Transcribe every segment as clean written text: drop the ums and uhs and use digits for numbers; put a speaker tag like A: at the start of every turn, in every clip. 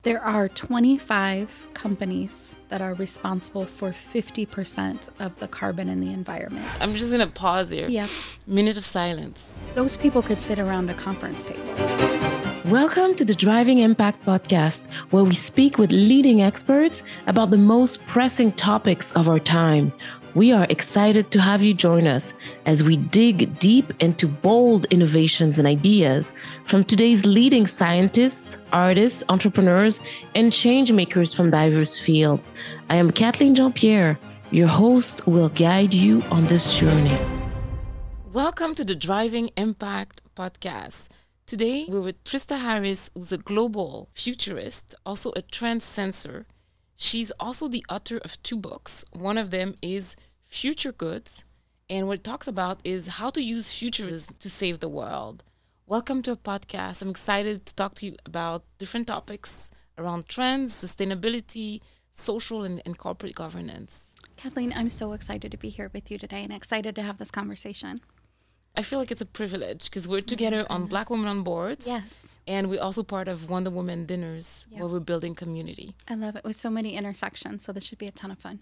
A: There are 25 companies that are responsible for 50% of the carbon in the environment.
B: I'm just going to pause here.
A: Yeah.
B: Minute of silence.
A: Those people could fit around a conference table.
C: Welcome to the Driving Impact podcast, where we speak with leading experts about the most pressing topics of our time. We are excited to have you join us as we dig deep into bold innovations and ideas from today's leading scientists, artists, entrepreneurs, and change makers from diverse fields. I am Kathleen Jean-Pierre. Your host will guide you on this journey.
B: Welcome to the Driving Impact podcast. Today, we're with Trista Harris, who's a global futurist, also a trend sensor. She's also the author of 2 books. One of them is Future Goods, and what it talks about is how to use futurism to save the world. Welcome to a podcast. I'm excited to talk to you about different topics around trends, sustainability, social and corporate governance.
A: Kathleen, I'm so excited to be here with you today and excited to have this conversation.
B: I feel like it's a privilege because we're together on Black Women on Boards.
A: Yes.
B: And we're also part of Wonder Woman dinners where we're building community.
A: I love it with so many intersections, so this should be a ton of fun.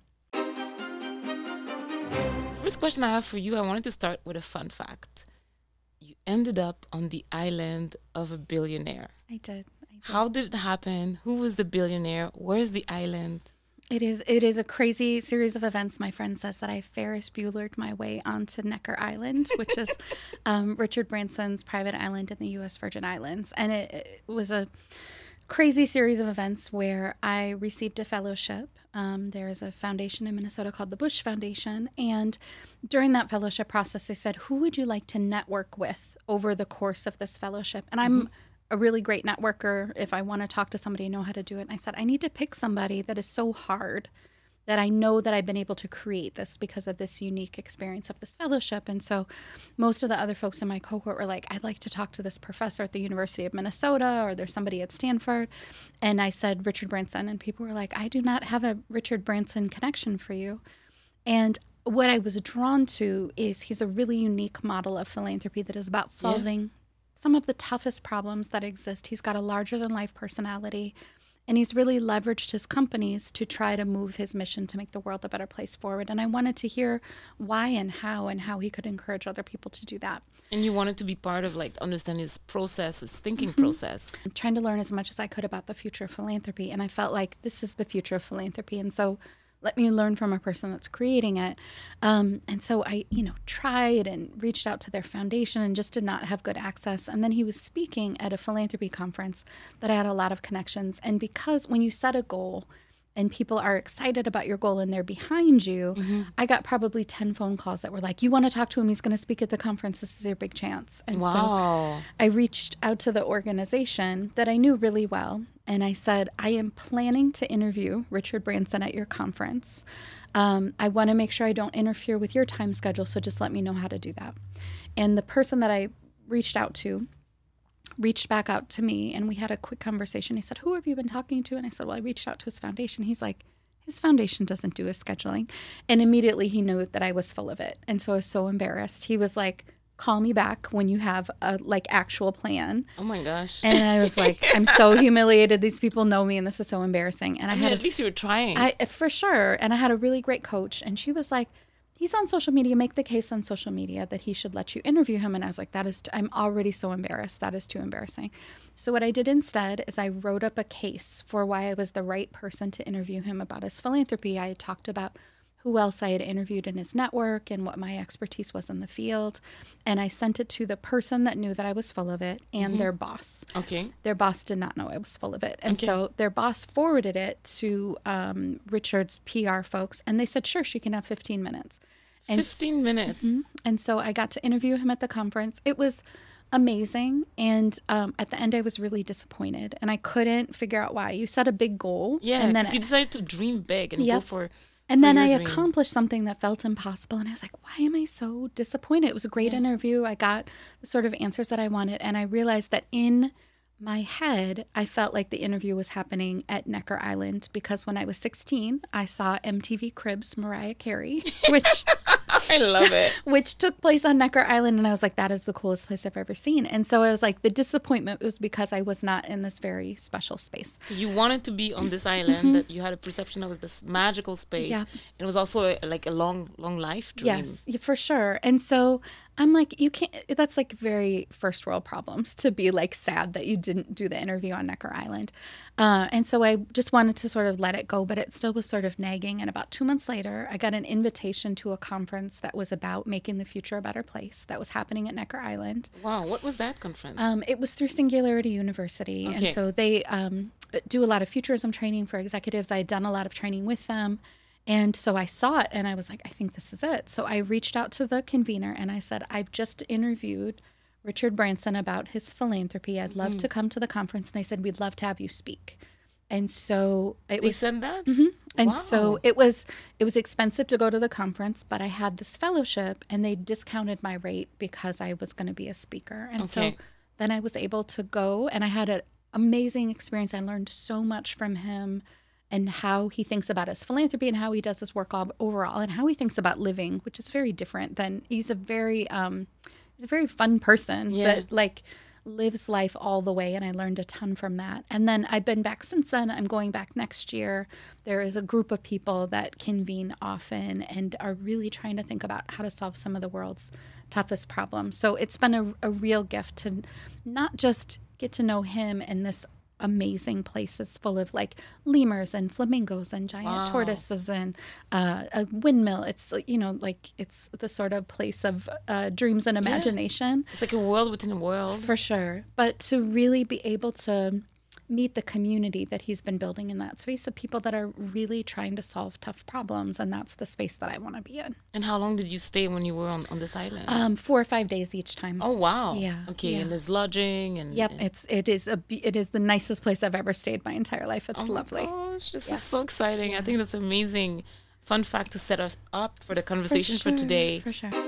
B: First question I have for you, I wanted to start with a fun fact. You ended up on the island of a billionaire.
A: I did.
B: How did it happen? Who was the billionaire? Where's the island?
A: It is a crazy series of events. My friend says that I Ferris Buellered my way onto Necker Island, which is Richard Branson's private island in the U.S. Virgin Islands. And it was a crazy series of events where I received a fellowship. There is a foundation in Minnesota called the Bush Foundation. And during that fellowship process, they said, who would you like to network with over the course of this fellowship? And I'm a really great networker. If I want to talk to somebody, I know how to do it. And I said, I need to pick somebody that is so hard that I know that I've been able to create this because of this unique experience of this fellowship. And so most of the other folks in my cohort were like, I'd like to talk to this professor at the University of Minnesota, or there's somebody at Stanford. And I said, Richard Branson. And people were like, I do not have a Richard Branson connection for you. And what I was drawn to is he's a really unique model of philanthropy that is about solving some of the toughest problems that exist. He's got a larger than life personality, and he's really leveraged his companies to try to move his mission to make the world a better place forward. And I wanted to hear why and how he could encourage other people to do that.
B: And you wanted to be part of understand his process, his thinking process.
A: I'm trying to learn as much as I could about the future of philanthropy. And I felt like this is the future of philanthropy. And so let me learn from a person that's creating it. And so I, tried and reached out to their foundation and just did not have good access. And then he was speaking at a philanthropy conference that I had a lot of connections. And because when you set a goal and people are excited about your goal and they're behind you, I got probably 10 phone calls that were like, you want to talk to him? He's going to speak at the conference. This is your big chance. And so I reached out to the organization that I knew really well. And I said, I am planning to interview Richard Branson at your conference. I want to make sure I don't interfere with your time schedule, so just let me know how to do that. And the person that I reached out to reached back out to me, and we had a quick conversation. He said, who have you been talking to? And I said, well, I reached out to his foundation. He's like, his foundation doesn't do his scheduling. And immediately he knew that I was full of it. And so I was so embarrassed. He was like, call me back when you have a actual plan.
B: Oh my gosh.
A: And I was like, I'm so humiliated. These people know me and this is so embarrassing. And
B: at least you were trying.
A: For sure. And I had a really great coach, and she was like, he's on social media, make the case on social media that he should let you interview him. And I was like, I'm already so embarrassed. That is too embarrassing. So what I did instead is I wrote up a case for why I was the right person to interview him about his philanthropy. I had talked about who else I had interviewed in his network and what my expertise was in the field. And I sent it to the person that knew that I was full of it and their boss.
B: Okay.
A: Their boss did not know I was full of it. And so their boss forwarded it to Richard's PR folks. And they said, sure, she can have 15 minutes. And
B: 15 minutes.
A: And so I got to interview him at the conference. It was amazing. And at the end, I was really disappointed. And I couldn't figure out why. You set a big goal.
B: Yeah,
A: and then
B: you decided to dream big and go for
A: And then I
B: dream.
A: accomplished something that felt impossible. And I was like, why am I so disappointed? It was a great interview. I got the sort of answers that I wanted. And I realized that in my head, I felt like the interview was happening at Necker Island because when I was 16, I saw MTV Cribs Mariah Carey, which
B: I love it.
A: which took place on Necker Island. And I was like, that is the coolest place I've ever seen. And so I was like, the disappointment was because I was not in this very special space.
B: So you wanted to be on this island, that you had a perception that was this magical space.
A: Yeah.
B: And it was also like a long life dream.
A: Yes, for sure. And so I'm like, you can't, that's like very first world problems to be like sad that you didn't do the interview on Necker Island. And so I just wanted to sort of let it go, but it still was sort of nagging. And about 2 months later, I got an invitation to a conference that was about making the future a better place that was happening at Necker Island.
B: Wow. What was that conference?
A: It was through Singularity University.
B: Okay.
A: And so they do a lot of futurism training for executives. I had done a lot of training with them. And so I saw it and I was like, I think this is it. So I reached out to the convener and I said, I've just interviewed Richard Branson about his philanthropy. I'd love to come to the conference. And they said, we'd love to have you speak. And so
B: they said that?
A: And
B: Wow.
A: so it was expensive to go to the conference, but I had this fellowship and they discounted my rate because I was going to be a speaker. And so
B: Okay.
A: then I was able to go and I had an amazing experience. I learned so much from him and how he thinks about his philanthropy and how he does his work overall and how he thinks about living, which is very different than he's a very fun person that like lives life all the way. And I learned a ton from that. And then I've been back since then. I'm going back next year. There is a group of people that convene often and are really trying to think about how to solve some of the world's toughest problems. So it's been a real gift to not just get to know him and this amazing place that's full of like lemurs and flamingos and giant tortoises and a windmill. It's like it's the sort of place of dreams and imagination.
B: It's like a world within a world.
A: For sure. But to really be able to meet the community that he's been building in that space of people that are really trying to solve tough problems. And that's the space that I want to be in.
B: And how long did you stay when you were on this island?
A: 4 or 5 days each time.
B: Oh, wow.
A: Yeah.
B: Okay.
A: Yeah.
B: And there's lodging and...
A: Yep. It is the nicest place I've ever stayed my entire life. It's lovely.
B: Oh, gosh, this is so exciting. I think that's amazing. Fun fact to set us up for the conversation for today.
A: For sure.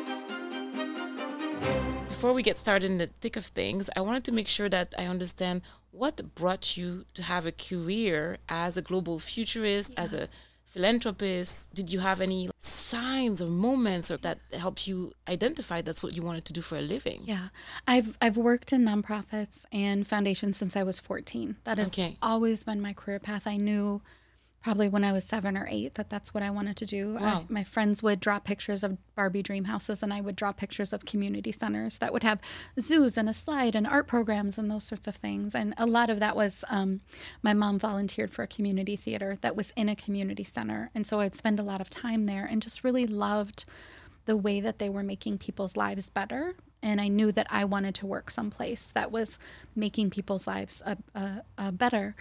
B: Before we get started in the thick of things, I wanted to make sure that I understand what brought you to have a career as a global futurist, as a philanthropist. Did you have any signs or moments or that helped you identify that's what you wanted to do for a living?
A: Yeah. I've worked in nonprofits and foundations since I was 14. That has always been my career path. I knew probably when I was 7 or 8 that's what I wanted to do.
B: Wow.
A: My friends would draw pictures of Barbie dream houses and I would draw pictures of community centers that would have zoos and a slide and art programs and those sorts of things. And a lot of that was my mom volunteered for a community theater that was in a community center. And so I'd spend a lot of time there and just really loved the way that they were making people's lives better. And I knew that I wanted to work someplace that was making people's lives better.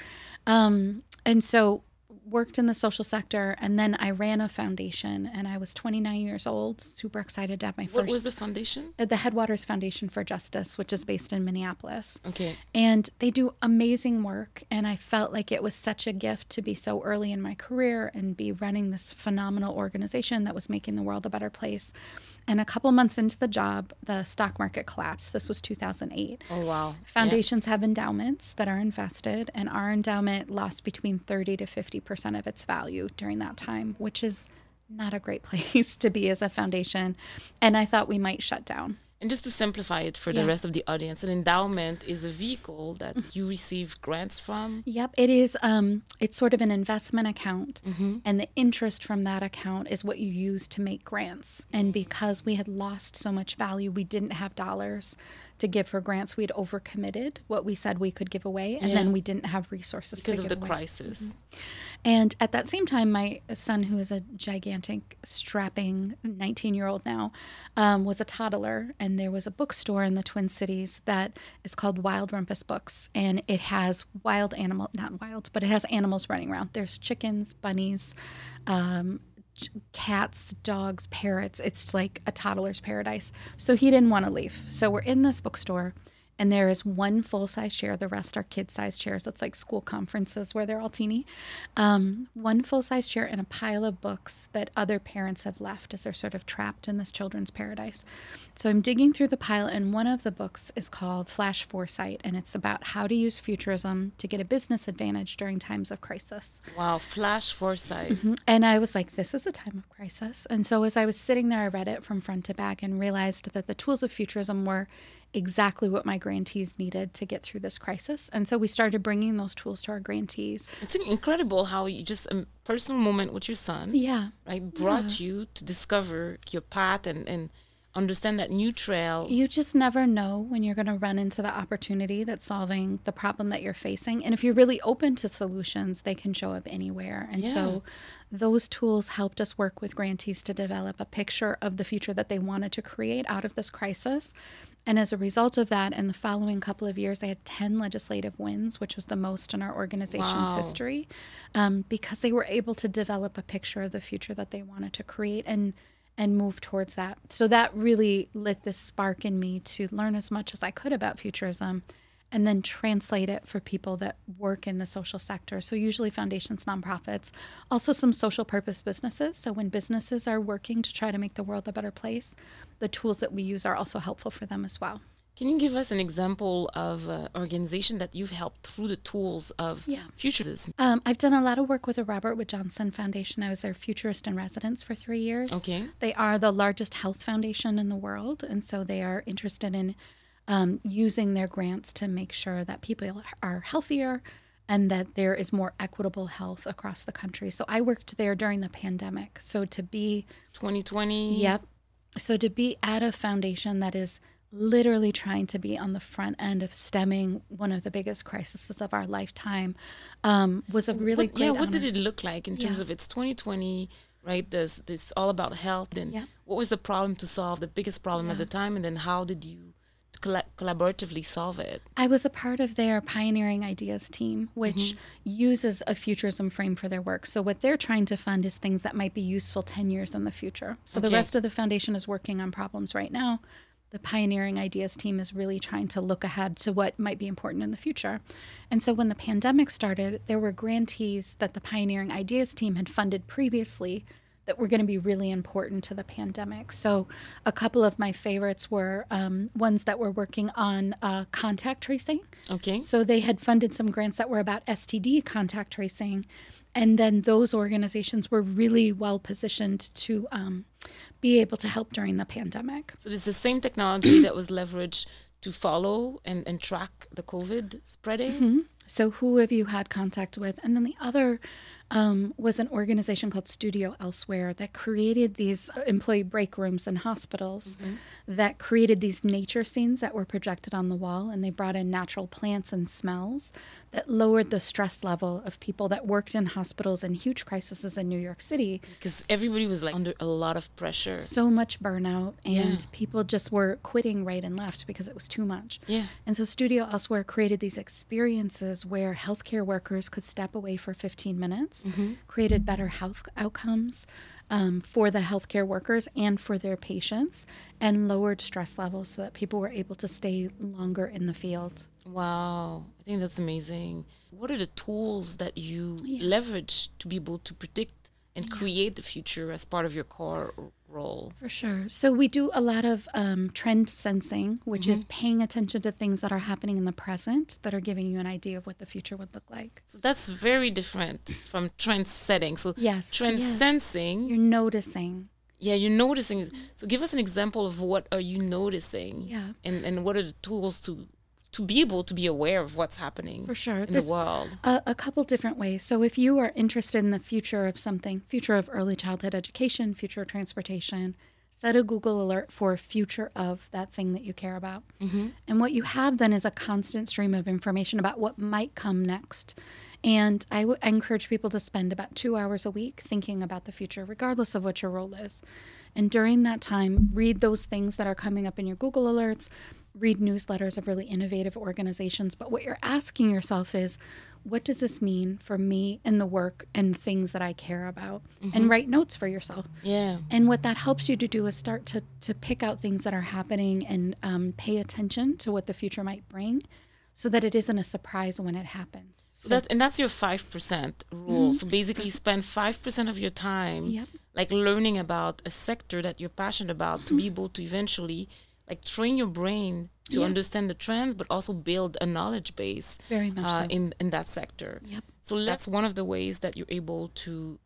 A: And so worked in the social sector, and then I ran a foundation, and I was 29 years old, super excited to have my first...
B: What was the foundation?
A: The Headwaters Foundation for Justice, which is based in Minneapolis.
B: Okay.
A: And they do amazing work, and I felt like it was such a gift to be so early in my career and be running this phenomenal organization that was making the world a better place. And a couple months into the job, the stock market collapsed. This was 2008.
B: Oh, wow.
A: Foundations have endowments that are invested, and our endowment lost between 30 to 50% of its value during that time, which is not a great place to be as a foundation. And I thought we might shut down.
B: And just to simplify it for the rest of the audience, an endowment is a vehicle that you receive grants from.
A: Yep, it is. It's sort of an investment account, and the interest from that account is what you use to make grants. And because we had lost so much value, we didn't have dollars to give for grants. We had overcommitted what we said we could give away, and then we didn't have resources
B: because
A: to
B: of
A: give
B: the
A: away.
B: crisis.
A: And at that same time, my son, who is a gigantic, strapping 19-year-old now, was a toddler. And there was a bookstore in the Twin Cities that is called Wild Rumpus Books. And it has it has animals running around. There's chickens, bunnies, cats, dogs, parrots. It's like a toddler's paradise. So he didn't want to leave. So we're in this bookstore, And there is one full-size chair. The rest are kid-sized chairs. That's like school conferences where they're all teeny. One full-size chair and a pile of books that other parents have left as they're sort of trapped in this children's paradise. So I'm digging through the pile, and one of the books is called Flash Foresight, and it's about how to use futurism to get a business advantage during times of crisis.
B: Wow, Flash Foresight.
A: And I was like, this is a time of crisis. And so as I was sitting there, I read it from front to back and realized that the tools of futurism were exactly what my grantees needed to get through this crisis. And so we started bringing those tools to our grantees.
B: It's incredible how you just a personal moment with your son, right, brought you to discover your path and understand that new trail.
A: You just never know when you're going to run into the opportunity that's solving the problem that you're facing. And if you're really open to solutions, they can show up anywhere. And so those tools helped us work with grantees to develop a picture of the future that they wanted to create out of this crisis. And as a result of that, in the following couple of years, they had 10 legislative wins, which was the most in our organization's history, because they were able to develop a picture of the future that they wanted to create and move towards that. So that really lit this spark in me to learn as much as I could about futurism and then translate it for people that work in the social sector. So usually foundations, nonprofits, also some social purpose businesses. So when businesses are working to try to make the world a better place, the tools that we use are also helpful for them as well.
B: Can you give us an example of an organization that you've helped through the tools of futurism?
A: I've done a lot of work with the Robert Wood Johnson Foundation. I was their futurist in residence for 3 years.
B: Okay.
A: They are the largest health foundation in the world, and so they are interested in using their grants to make sure that people are healthier and that there is more equitable health across the country. So I worked there during the pandemic. So to be
B: 2020.
A: Yep. So to be at a foundation that is literally trying to be on the front end of stemming one of the biggest crises of our lifetime was a really great honor.
B: What did it look like in terms of it's 2020, right? There's this all about health. And what was the problem to solve, the biggest problem at the time? And then how did you collaboratively solve it?
A: I was a part of their Pioneering Ideas team, which uses a futurism frame for their work. So what they're trying to fund is things that might be useful 10 years in the future. So the rest of the foundation is working on problems right now. The Pioneering Ideas team is really trying to look ahead to what might be important in the future. And so when the pandemic started, there were grantees that the Pioneering Ideas team had funded previously that were going to be really important to the pandemic. So a couple of my favorites were ones that were working on contact tracing.
B: Okay.
A: So they had funded some grants that were about STD contact tracing. And then those organizations were really well positioned to be able to help during the pandemic.
B: So it's the same technology that was leveraged to follow and track the COVID spreading?
A: So who have you had contact with? And then the other was an organization called Studio Elsewhere that created these employee break rooms in hospitals that created these nature scenes that were projected on the wall, and they brought in natural plants and smells that lowered the stress level of people that worked in hospitals in huge crises in New York City.
B: Because everybody was like under a lot of pressure.
A: So much burnout, and people just were quitting right and left because it was too much. And so Studio Elsewhere created these experiences where healthcare workers could step away for 15 minutes, created better health outcomes for the healthcare workers and for their patients, and lowered stress levels so that people were able to stay longer in the field.
B: Wow, I think that's amazing. What are the tools that you leverage to be able to predict and create the future as part of your core role?
A: For sure. So we do a lot of trend sensing, which is paying attention to things that are happening in the present that are giving you an idea of what the future would look like.
B: So that's very different from trend setting. So trend sensing.
A: You're noticing.
B: Yeah, you're noticing. So give us an example of what are you noticing? And what are the tools to be able to be aware of what's happening in the world?
A: A couple different ways. So if you are interested in the future of something, future of early childhood education, future of transportation, set a Google alert for future of that thing that you care about. And what you have then is a constant stream of information about what might come next. And I encourage people to spend about 2 hours a week thinking about the future, regardless of what your role is. And during that time, read those things that are coming up in your Google alerts, read newsletters of really innovative organizations. But what you're asking yourself is, what does this mean for me and the work and things that I care about? And write notes for yourself.
B: Yeah.
A: And what that helps you to do is start to pick out things that are happening and pay attention to what the future might bring so that it isn't a surprise when it happens. So
B: That's your 5% rule. So basically you spend 5% of your time
A: Yep.
B: like learning about a sector that you're passionate about to be able to eventually like train your brain to understand the trends, but also build a knowledge base
A: Very much so.
B: in that sector.
A: Yep.
B: So that's one of the ways that you're able to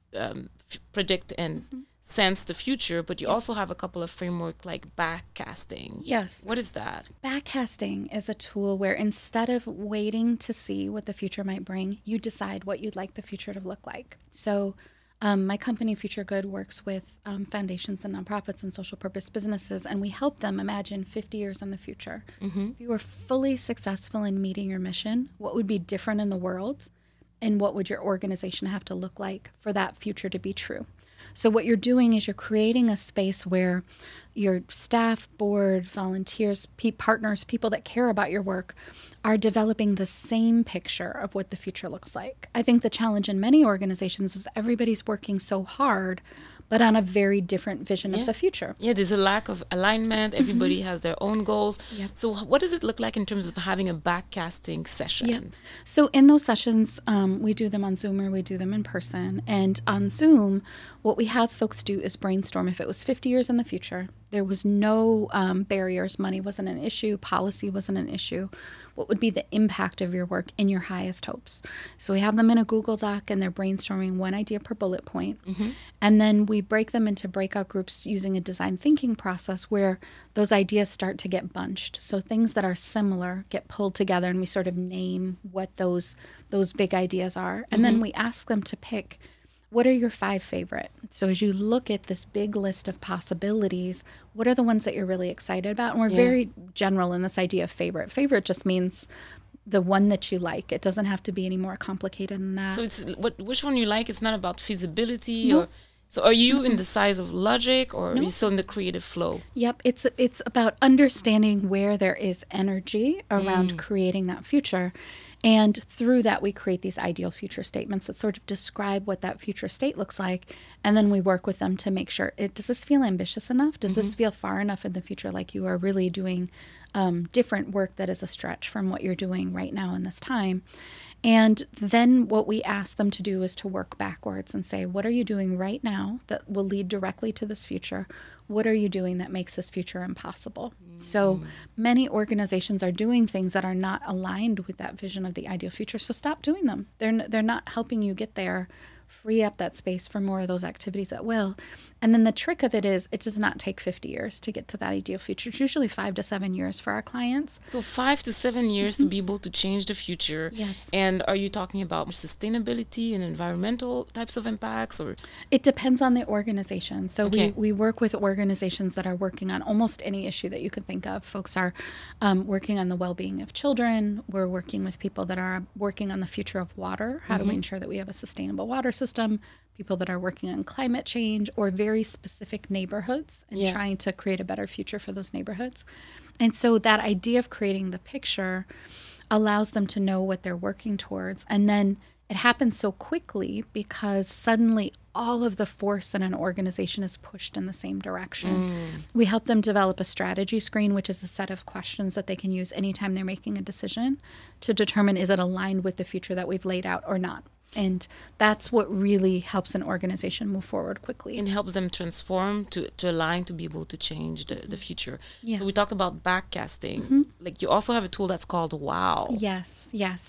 B: predict and sense the future, but you also have a couple of framework like backcasting.
A: Yes.
B: What is that?
A: Backcasting is a tool where instead of waiting to see what the future might bring, you decide what you'd like the future to look like. So my company, Future Good, works with foundations and nonprofits and social purpose businesses, and we help them imagine 50 years in the future. If you were fully successful in meeting your mission, what would be different in the world, and what would your organization have to look like for that future to be true? So what you're doing is you're creating a space where your staff, board, volunteers, partners, people that care about your work are developing the same picture of what the future looks like. I think the challenge in many organizations is everybody's working so hard, but on a very different vision of the future.
B: Yeah, there's a lack of alignment. Everybody has their own goals.
A: Yep.
B: So what does it look like in terms of having a backcasting session?
A: Yeah. So in those sessions, we do them on Zoom or we do them in person. And on Zoom, what we have folks do is brainstorm. If it was 50 years in the future, there was no barriers, money wasn't an issue, policy wasn't an issue. What would be the impact of your work in your highest hopes? So we have them in a Google Doc and they're brainstorming one idea per bullet point. And then we break them into breakout groups using a design thinking process where those ideas start to get bunched. So things that are similar get pulled together and we sort of name what those big ideas are. And then we ask them to pick, what are your 5 favorite? So as you look at this big list of possibilities, what are the ones that you're really excited about? And we're very general in this idea of favorite. Favorite just means the one that you like. It doesn't have to be any more complicated than that.
B: So it's which one you like. It's not about feasibility
A: Nope.
B: or. So are you in the size of logic or are you still in the creative flow?
A: Yep, it's about understanding where there is energy around creating that future. And through that, we create these ideal future statements that sort of describe what that future state looks like. And then we work with them to make sure, does this feel ambitious enough? Does this feel far enough in the future like you are really doing different work that is a stretch from what you're doing right now in this time? And then what we ask them to do is to work backwards and say, what are you doing right now that will lead directly to this future? What are you doing that makes this future impossible? So many organizations are doing things that are not aligned with that vision of the ideal future. So stop doing them. They're not helping you get there. Free up that space for more of those activities at will. And then the trick of it is it does not take 50 years to get to that ideal future. It's usually 5 to 7 years for our clients.
B: So 5 to 7 years to be able to change the future.
A: Yes.
B: And are you talking about sustainability and environmental types of impacts or?
A: It depends on the organization. So
B: Okay.
A: we work with organizations that are working on almost any issue that you could think of. Folks are working on the well-being of children. We're working with people that are working on the future of water. How do we ensure that we have a sustainable water system? People that are working on climate change or very specific neighborhoods and trying to create a better future for those neighborhoods. And so that idea of creating the picture allows them to know what they're working towards. And then it happens so quickly because suddenly all of the force in an organization is pushed in the same direction. We help them develop a strategy screen, which is a set of questions that they can use anytime they're making a decision to determine, is it aligned with the future that we've laid out or not? And that's what really helps an organization move forward quickly.
B: And helps them transform to align to be able to change the future.
A: Yeah.
B: So we talked about backcasting. Like you also have a tool that's called WOW.
A: Yes.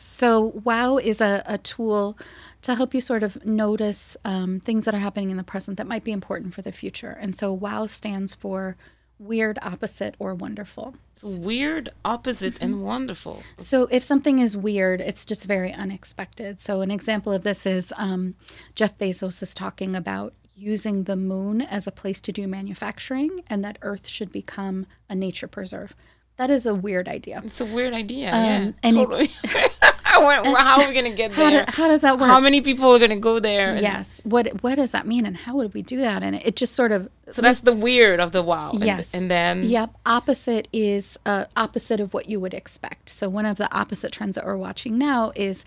A: So WOW is a tool to help you sort of notice things that are happening in the present that might be important for the future. And so WOW stands for weird, opposite, or wonderful.
B: So weird, opposite, and wonderful.
A: So if something is weird, it's just very unexpected. So an example of this is Jeff Bezos is talking about using the moon as a place to do manufacturing and that Earth should become a nature preserve. That is a weird idea.
B: It's a weird idea.
A: And
B: Totally. How are we going to get there?
A: How does that work?
B: How many people are going to go there?
A: Yes. What does that mean and how would we do that? And it just sort of...
B: So that's the weird of the WOW.
A: Yes.
B: And then...
A: Yep. Opposite is opposite of what you would expect. So one of the opposite trends that we're watching now is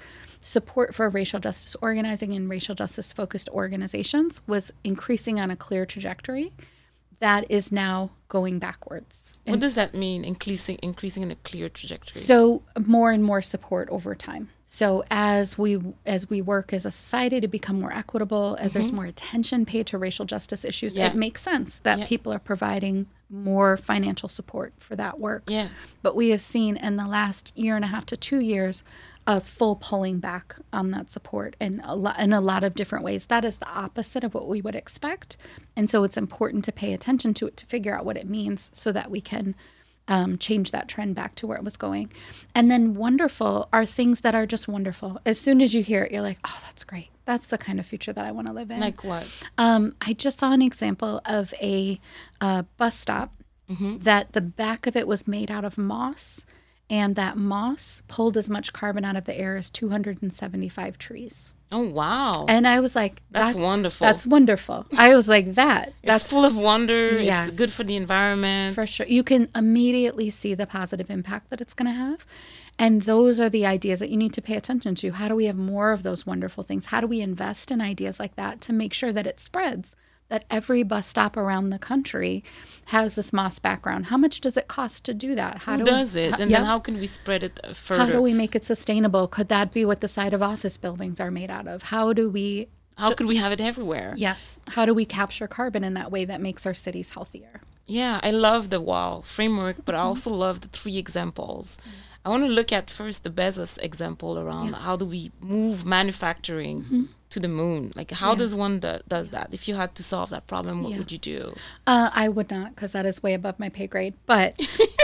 A: support for racial justice organizing and racial justice focused organizations was increasing on a clear trajectory that is now going backwards.
B: What does that mean, increasing in a clear trajectory?
A: So more and more support over time. So as we work as a society to become more equitable, as there's more attention paid to racial justice issues, it makes sense that people are providing more financial support for that work.
B: Yeah.
A: But we have seen in the last year and a half to 2 years a full pulling back on that support in a lot of different ways. That is the opposite of what we would expect. And so it's important to pay attention to it to figure out what it means so that we can change that trend back to where it was going. And then wonderful are things that are just wonderful. As soon as you hear it, you're like, oh, that's great. That's the kind of future that I want to live in.
B: Like what?
A: I just saw an example of a bus stop that the back of it was made out of moss. And that moss pulled as much carbon out of the air as 275 trees.
B: Oh, wow.
A: And I was like,
B: that's wonderful.
A: That's wonderful. I was like, that's
B: full of wonder.
A: Yes.
B: It's good for the environment.
A: For sure. You can immediately see the positive impact that it's going to have. And those are the ideas that you need to pay attention to. How do we have more of those wonderful things? How do we invest in ideas like that to make sure that it spreads? That every bus stop around the country has this moss background. How much does it cost to do that?
B: Who does it? And then how can we spread it further?
A: How do we make it sustainable? Could that be what the side of office buildings are made out of? How could we
B: have it everywhere?
A: Yes. How do we capture carbon in that way that makes our cities healthier?
B: Yeah, I love the WOW framework, but I also love the 3 examples. I want to look at first the Bezos example around how do we move manufacturing to the moon? Like how does one does that? If you had to solve that problem, what would you do?
A: I would not, because that is way above my pay grade. But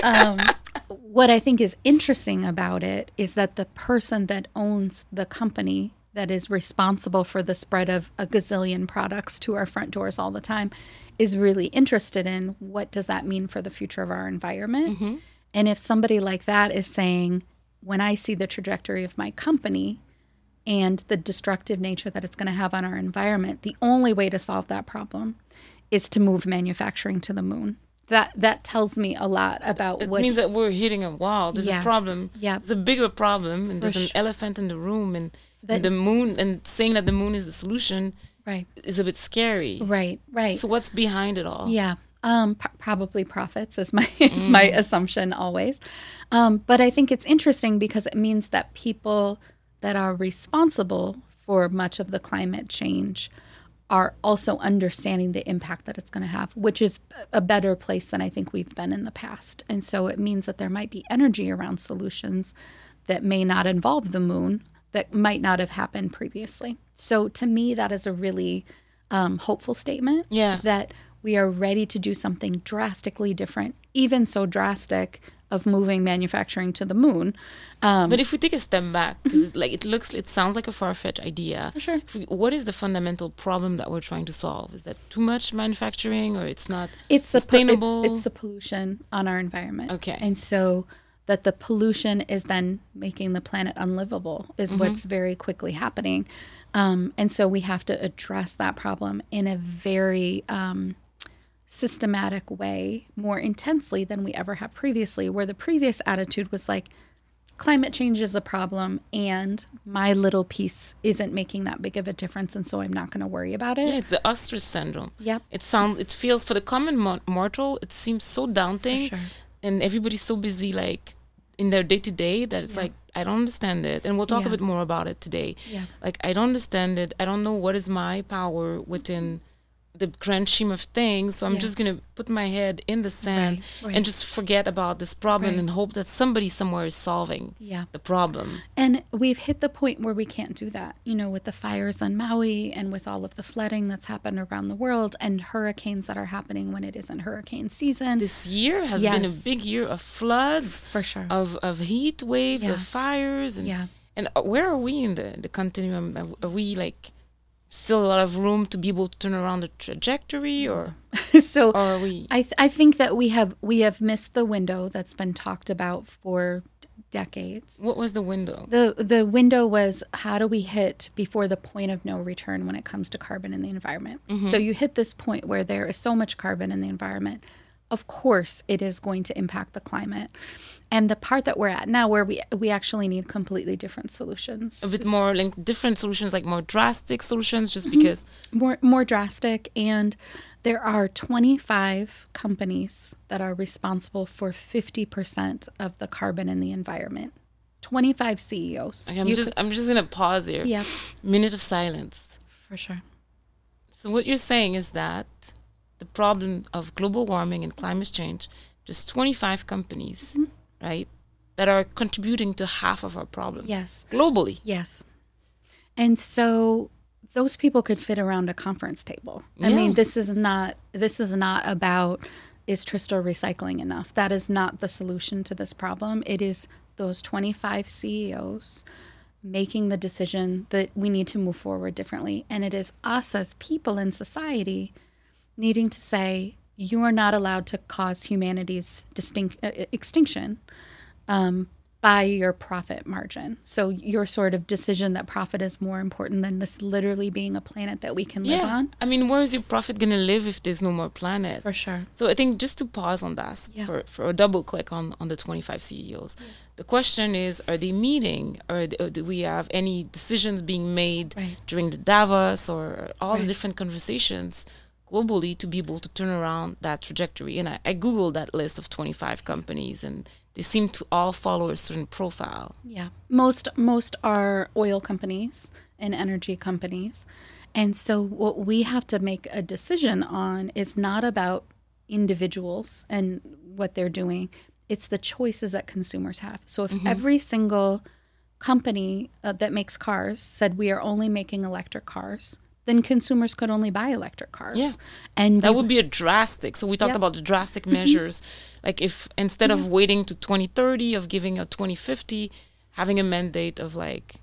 A: what I think is interesting about it is that the person that owns the company that is responsible for the spread of a gazillion products to our front doors all the time is really interested in what does that mean for the future of our environment. And if somebody like that is saying, when I see the trajectory of my company and the destructive nature that it's going to have on our environment, the only way to solve that problem is to move manufacturing to the moon. That tells me a lot about
B: it means that we're hitting a wall. There's a problem.
A: Yeah.
B: There's a bigger problem, and there's an elephant in the room, and the moon, and saying that the moon is the solution is a bit scary.
A: Right.
B: So what's behind it all?
A: Yeah. Probably profits is my assumption always. But I think it's interesting because it means that people that are responsible for much of the climate change are also understanding the impact that it's going to have, which is a better place than I think we've been in the past. And so it means that there might be energy around solutions that may not involve the moon, that might not have happened previously. So to me, that is a really hopeful statement.
B: Yeah.
A: That we are ready to do something drastically different, even so drastic of moving manufacturing to the moon.
B: But if we take a step back, because it sounds like a far-fetched idea.
A: For sure.
B: What is the fundamental problem that we're trying to solve? Is that too much manufacturing, or it's not
A: it's
B: sustainable?
A: It's the pollution on our environment.
B: Okay.
A: And so that the pollution is then making the planet unlivable is what's very quickly happening. And so we have to address that problem in a very systematic way, more intensely than we ever have previously, where the previous attitude was like, climate change is a problem and my little piece isn't making that big of a difference, and so I'm not going to worry about it.
B: Yeah, it's the ostrich syndrome.
A: Yep.
B: It feels, for the common mortal, it seems so daunting.
A: For sure.
B: And everybody's so busy like in their day-to-day that it's like, I don't understand it. And we'll talk a bit more about it today.
A: Yeah.
B: Like, I don't understand it. I don't know what is my power within the grand scheme of things, so I'm just going to put my head in the sand and just forget about this problem and hope that somebody somewhere is solving the problem.
A: And we've hit the point where we can't do that, with the fires on Maui and with all of the flooding that's happened around the world and hurricanes that are happening when it isn't hurricane season.
B: This year has been a big year of floods,
A: for sure,
B: of heat waves, of fires, and where are we in the continuum? Are we like still a lot of room to be able to turn around the trajectory, or
A: so
B: are we?
A: I think that we have missed the window that's been talked about for decades.
B: What was the window?
A: The window was, how do we hit before the point of no return when it comes to carbon in the environment? So you hit this point where there is so much carbon in the environment. of course it is going to impact the climate. And the part that we're at now, where we actually need completely different solutions.
B: A bit more like different solutions, like more drastic solutions, just because.
A: More drastic. And there are 25 companies that are responsible for 50% of the carbon in the environment. 25 CEOs.
B: Okay, I'm just gonna pause here.
A: Yeah.
B: Minute of silence.
A: For sure.
B: So what you're saying is that the problem of global warming and climate change, just 25 companies, right, that are contributing to half of our problem.
A: Yes.
B: Globally.
A: Yes. And so those people could fit around a conference table. I
B: Yeah.
A: mean, this is not about, is Trista recycling enough? That is not the solution to this problem. It is those 25 CEOs making the decision that we need to move forward differently. And it is us as people in society needing to say, you are not allowed to cause humanity's extinction by your profit margin. So your sort of decision that profit is more important than this literally being a planet that we can live on.
B: I mean, where is your profit going to live if there's no more planet?
A: For sure.
B: So I think just to pause on that, for a double click on the 25 CEOs, the question is, are they meeting, or do we have any decisions being made during the Davos or all the different conversations globally to be able to turn around that trajectory? And I Googled that list of 25 companies, and they seem to all follow a certain profile.
A: Yeah. Most are oil companies and energy companies. And so what we have to make a decision on is not about individuals and what they're doing. It's the choices that consumers have. So if every single company that makes cars said we are only making electric cars, then consumers could only buy electric cars.
B: Yeah.
A: And
B: that would be a drastic. So we talked about the drastic measures. Like if instead of waiting to 2030, of giving a 2050, having a mandate of like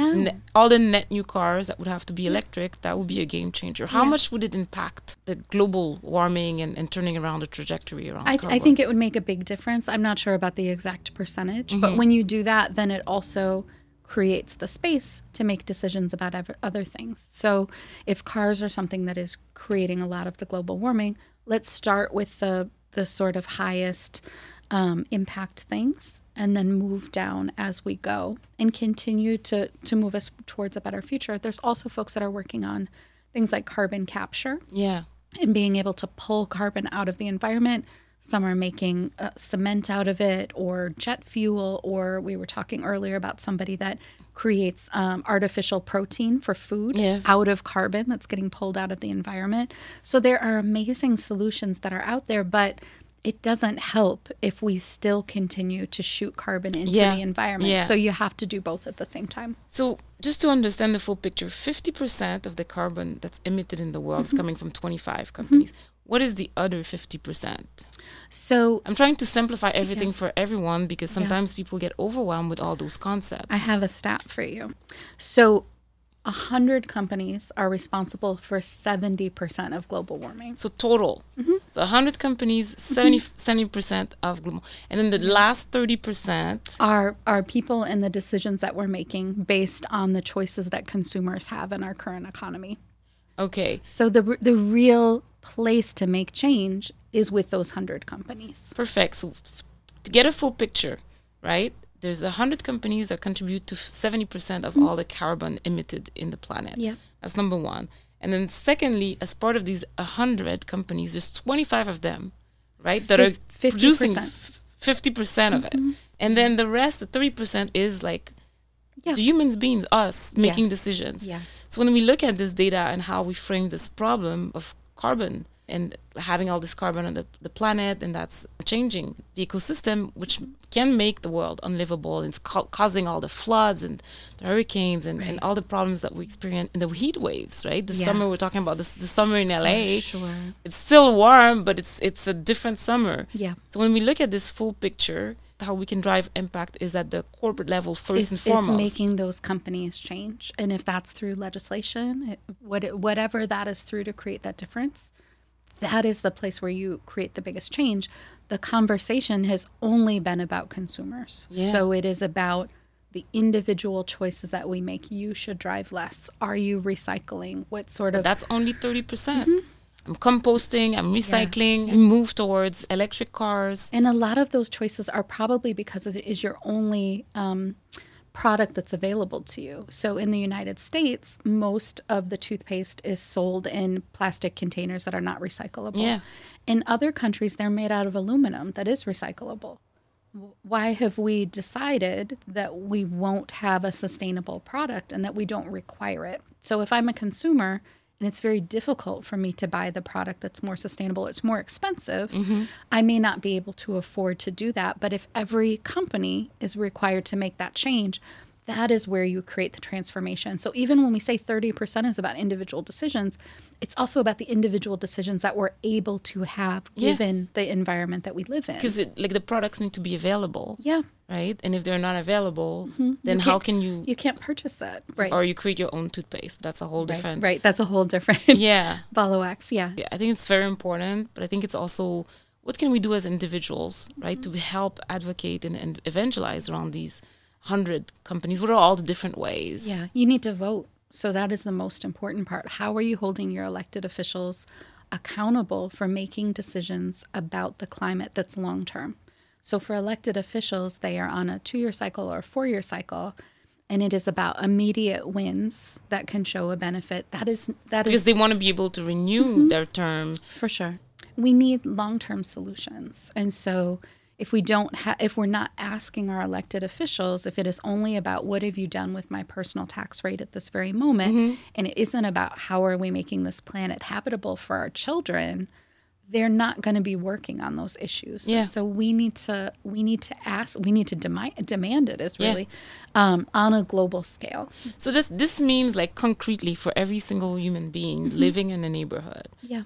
B: all the net new cars that would have to be electric, that would be a game changer. How much would it impact the global warming and turning around the trajectory around carbon?
A: I think it would make a big difference. I'm not sure about the exact percentage, but when you do that, then it also creates the space to make decisions about other things. So if cars are something that is creating a lot of the global warming, let's start with the sort of highest impact things and then move down as we go and continue to move us towards a better future. There's also folks that are working on things like carbon capture and being able to pull carbon out of the environment. Some are making cement out of it, or jet fuel, or we were talking earlier about somebody that creates artificial protein for food out of carbon that's getting pulled out of the environment. So there are amazing solutions that are out there, but it doesn't help if we still continue to shoot carbon into the environment. So you have to do both at the same time.
B: So just to understand the full picture, 50% of the carbon that's emitted in the world is coming from 25 companies. What is the other 50%?
A: So
B: I'm trying to simplify everything for everyone, because sometimes people get overwhelmed with all those concepts.
A: I have a stat for you. So 100 companies are responsible for 70% of global warming.
B: So total. So 100 companies, 70% of global. And then the last 30%
A: are people and the decisions that we're making based on the choices that consumers have in our current economy.
B: Okay.
A: So the real place to make change is with those 100 companies.
B: Perfect. So to get a full picture, right? There's 100 companies that contribute to 70% of all the carbon emitted in the planet.
A: Yeah.
B: That's number one. And then secondly, as part of these 100 companies, there's 25 of them, right, that are
A: 50%.
B: producing 50% of it. And then the rest, the 30%, is like the humans beings, us, making decisions.
A: Yes.
B: So when we look at this data and how we frame this problem of carbon and having all this carbon on the planet, and that's changing the ecosystem, which can make the world unlivable, and it's causing all the floods and the hurricanes and all the problems that we experience in the heat waves, right? The summer, we're talking about the summer in LA.
A: Sure.
B: It's still warm, but it's a different summer.
A: Yeah.
B: So when we look at this full picture, how we can drive impact is at the corporate level first and foremost.
A: Is making those companies change. And if that's through legislation, whatever that is through to create that difference, that is the place where you create the biggest change. The conversation has only been about consumers.
B: Yeah.
A: So it is about the individual choices that we make. You should drive less. Are you recycling? What sort of...
B: That's only 30%. I'm composting, I'm recycling,
A: Yes.
B: we move towards electric cars.
A: And a lot of those choices are probably because it is your only product that's available to you. So in the United States, most of the toothpaste is sold in plastic containers that are not recyclable.
B: Yeah.
A: In other countries, they're made out of aluminum that is recyclable. Why have we decided that we won't have a sustainable product and that we don't require it? So if I'm a consumer and it's very difficult for me to buy the product that's more sustainable, it's more expensive, I may not be able to afford to do that. But if every company is required to make that change, that is where you create the transformation. So even when we say 30% is about individual decisions, it's also about the individual decisions that we're able to have given the environment that we live in.
B: Because like the products need to be available,
A: Yeah.
B: right? And if they're not available, then how can you,
A: You can't purchase that. Right.
B: or you create your own toothpaste. That's a whole different.
A: Right. That's a whole different
B: Yeah.
A: ball of wax. Yeah.
B: Yeah, I think it's very important, but I think it's also what can we do as individuals, right, to help advocate and evangelize around these 100 companies? What are all the different ways?
A: Yeah. You need to vote. So that is the most important part. How are you holding your elected officials accountable for making decisions about the climate that's long term? So for elected officials, they are on a 2-year cycle or a 4-year cycle, and it is about immediate wins that can show a benefit. That is
B: Because they want to be able to renew their term.
A: for sure. We need long-term solutions. And so if we don't if we're not asking our elected officials, if it is only about what have you done with my personal tax rate at this very moment, and it isn't about how are we making this planet habitable for our children, they're not going to be working on those issues.
B: Yeah.
A: So we need to ask, we need to demand it is really on a global scale.
B: So this means like concretely for every single human being living in a neighborhood,
A: Yeah.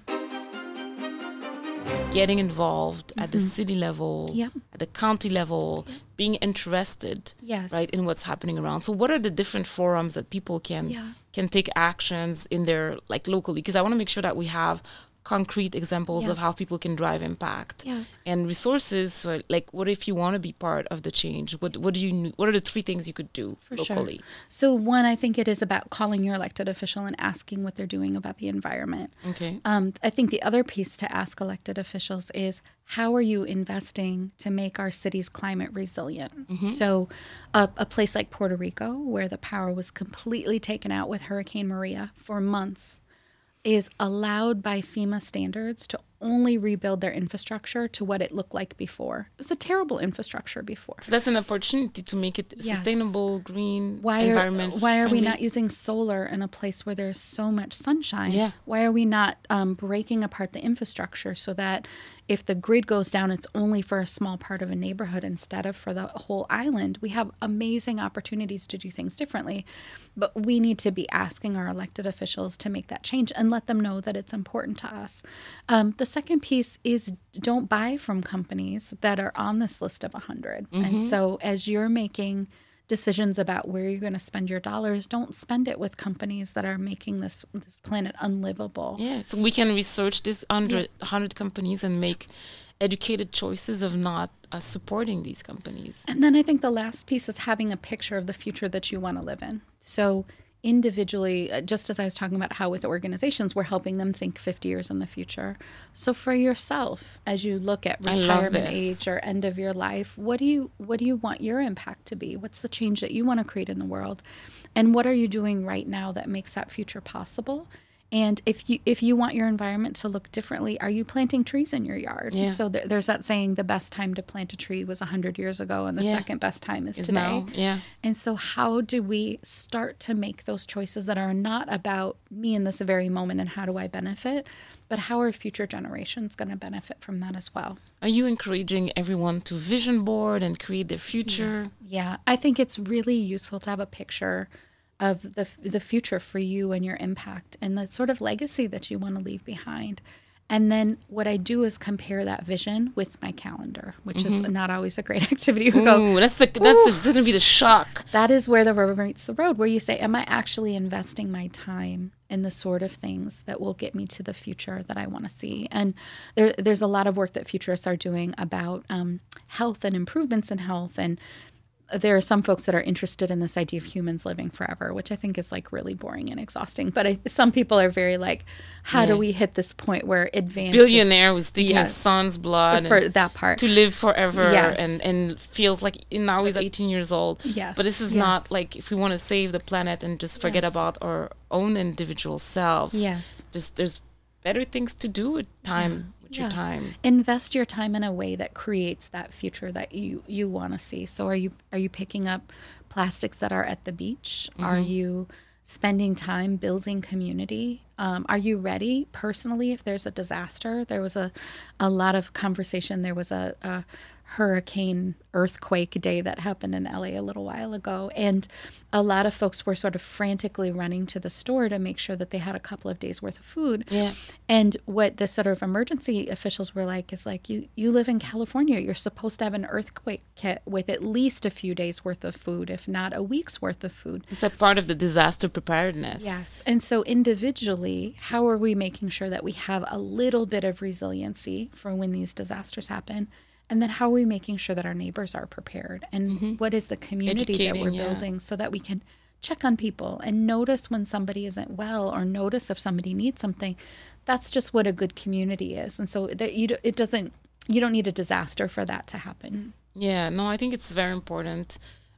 B: getting involved at the city level,
A: Yeah.
B: at the county level, being interested,
A: Yes.
B: right, in what's happening around. So what are the different forums that people can take actions in their like locally? Because I want to make sure that we have concrete examples of how people can drive impact and resources. So like, what if you want to be part of the change? What do you? What are the 3 things you could do locally?
A: Sure. So one, I think it is about calling your elected official and asking what they're doing about the environment.
B: Okay.
A: I think the other piece to ask elected officials is how are you investing to make our cities climate resilient? So a place like Puerto Rico, where the power was completely taken out with Hurricane Maria for months, is allowed by FEMA standards to only rebuild their infrastructure to what it looked like before. It was a terrible infrastructure before.
B: So that's an opportunity to make it sustainable, green, environment
A: Why are we
B: friendly.
A: not using solar in a place where there's so much sunshine?
B: Yeah.
A: Why are we not breaking apart the infrastructure so that if the grid goes down, it's only for a small part of a neighborhood instead of for the whole island? We have amazing opportunities to do things differently, but we need to be asking our elected officials to make that change and let them know that it's important to us. The second piece is don't buy from companies that are on this list of 100. And so as you're making decisions about where you're going to spend your dollars, don't spend it with companies that are making this planet unlivable.
B: Yeah, so we can research this 100 companies and make educated choices of not supporting these companies.
A: And then I think the last piece is having a picture of the future that you want to live in. So individually, just as I was talking about how with organizations, we're helping them think 50 years in the future. So for yourself, as you look at retirement age or end of your life, what do you want your impact to be? What's the change that you want to create in the world? And what are you doing right now that makes that future possible? And if you want your environment to look differently, are you planting trees in your yard?
B: Yeah.
A: So there's that saying, the best time to plant a tree was 100 years ago, and the second best time is today.
B: Now. Yeah.
A: And so how do we start to make those choices that are not about me in this very moment and how do I benefit, but how are future generations going to benefit from that as well?
B: Are you encouraging everyone to vision board and create their future?
A: Yeah, I think it's really useful to have a picture of the future for you and your impact and the sort of legacy that you want to leave behind. And then what I do is compare that vision with my calendar, which is not always a great activity.
B: Ooh, that's going to be the shock.
A: That is where the rubber meets the road, where you say, am I actually investing my time in the sort of things that will get me to the future that I want to see? And there's a lot of work that futurists are doing about health and improvements in health and there are some folks that are interested in this idea of humans living forever, which I think is like really boring and exhausting. But some people are very like, how do we hit this point where advanced
B: billionaire was taking his son's blood
A: for that part
B: to live forever and feels like now he's 18 years old.
A: Yes.
B: But this is not like if we want to save the planet and just forget about our own individual selves.
A: Yes.
B: There's better things to do with time. Your time.
A: Invest your time in a way that creates that future that you want to see. So are you picking up plastics that are at the beach? Mm-hmm. Are you spending time building community? Are you ready personally if there's a disaster? There was a lot of conversation. There was a hurricane earthquake day that happened in LA a little while ago, and a lot of folks were sort of frantically running to the store to make sure that they had a couple of days worth of food. And what the sort of emergency officials were like is like, you live in California, you're supposed to have an earthquake kit with at least a few days worth of food, if not a week's worth of food.
B: It's a part of the disaster preparedness.
A: Yes. And so individually, how are we making sure that we have a little bit of resiliency for when these disasters happen? And then how are we making sure that our neighbors are prepared? And what is the community that we're building so that we can check on people and notice when somebody isn't well or notice if somebody needs something? That's just what a good community is. And so that you don't need a disaster for that to happen.
B: Yeah, no, I think it's very important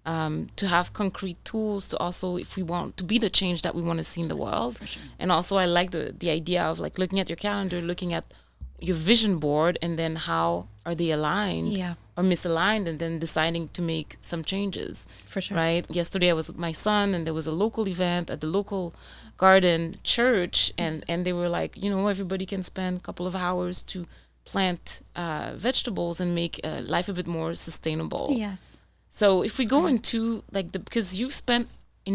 B: to have concrete tools to also, if we want to be the change that we want to see in the world. For sure. And also I like the idea of like looking at your calendar, looking at your vision board, and then how are they aligned or misaligned, and then deciding to make some changes.
A: For sure.
B: Right? Yesterday I was with my son, and there was a local event at the local garden church, and they were like, everybody can spend a couple of hours to plant vegetables and make life a bit more sustainable.
A: Yes.
B: So if we go into like because you've spent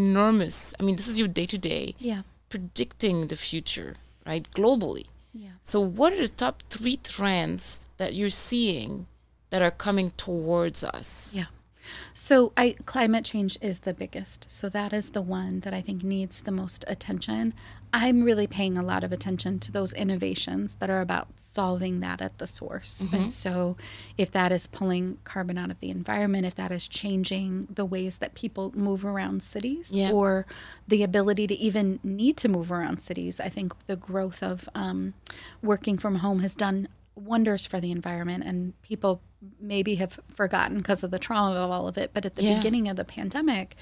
B: this is your day-to-day predicting the future, right? Globally.
A: Yeah.
B: So what are the top 3 trends that you're seeing that are coming towards us?
A: Yeah. So climate change is the biggest. So that is the one that I think needs the most attention. I'm really paying a lot of attention to those innovations that are about solving that at the source. Mm-hmm. And so if that is pulling carbon out of the environment, if that is changing the ways that people move around cities or the ability to even need to move around cities, I think the growth of working from home has done wonders for the environment, and people maybe have forgotten because of the trauma of all of it. But at the beginning of the pandemic,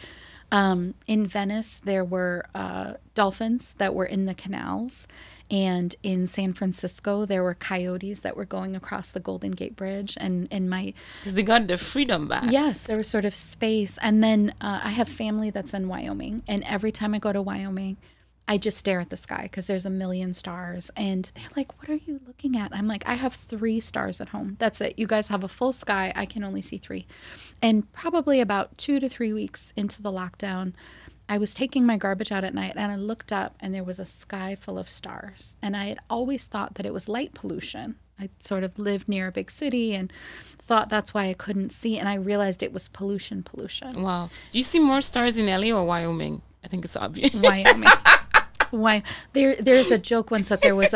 A: in Venice, there were dolphins that were in the canals. And in San Francisco, there were coyotes that were going across the Golden Gate Bridge. And
B: because they got their freedom back.
A: Yes, there was sort of space. And then I have family that's in Wyoming. And every time I go to Wyoming, I just stare at the sky because there's a million stars. And they're like, what are you looking at? I'm like, I have 3 stars at home. That's it. You guys have a full sky. I can only see 3. And probably about 2 to 3 weeks into the lockdown, I was taking my garbage out at night and I looked up and there was a sky full of stars. And I had always thought that it was light pollution. I sort of lived near a big city and thought that's why I couldn't see. And I realized it was pollution.
B: Wow. Do you see more stars in LA or Wyoming? I think it's obvious.
A: Wyoming. Why there's a joke once that there was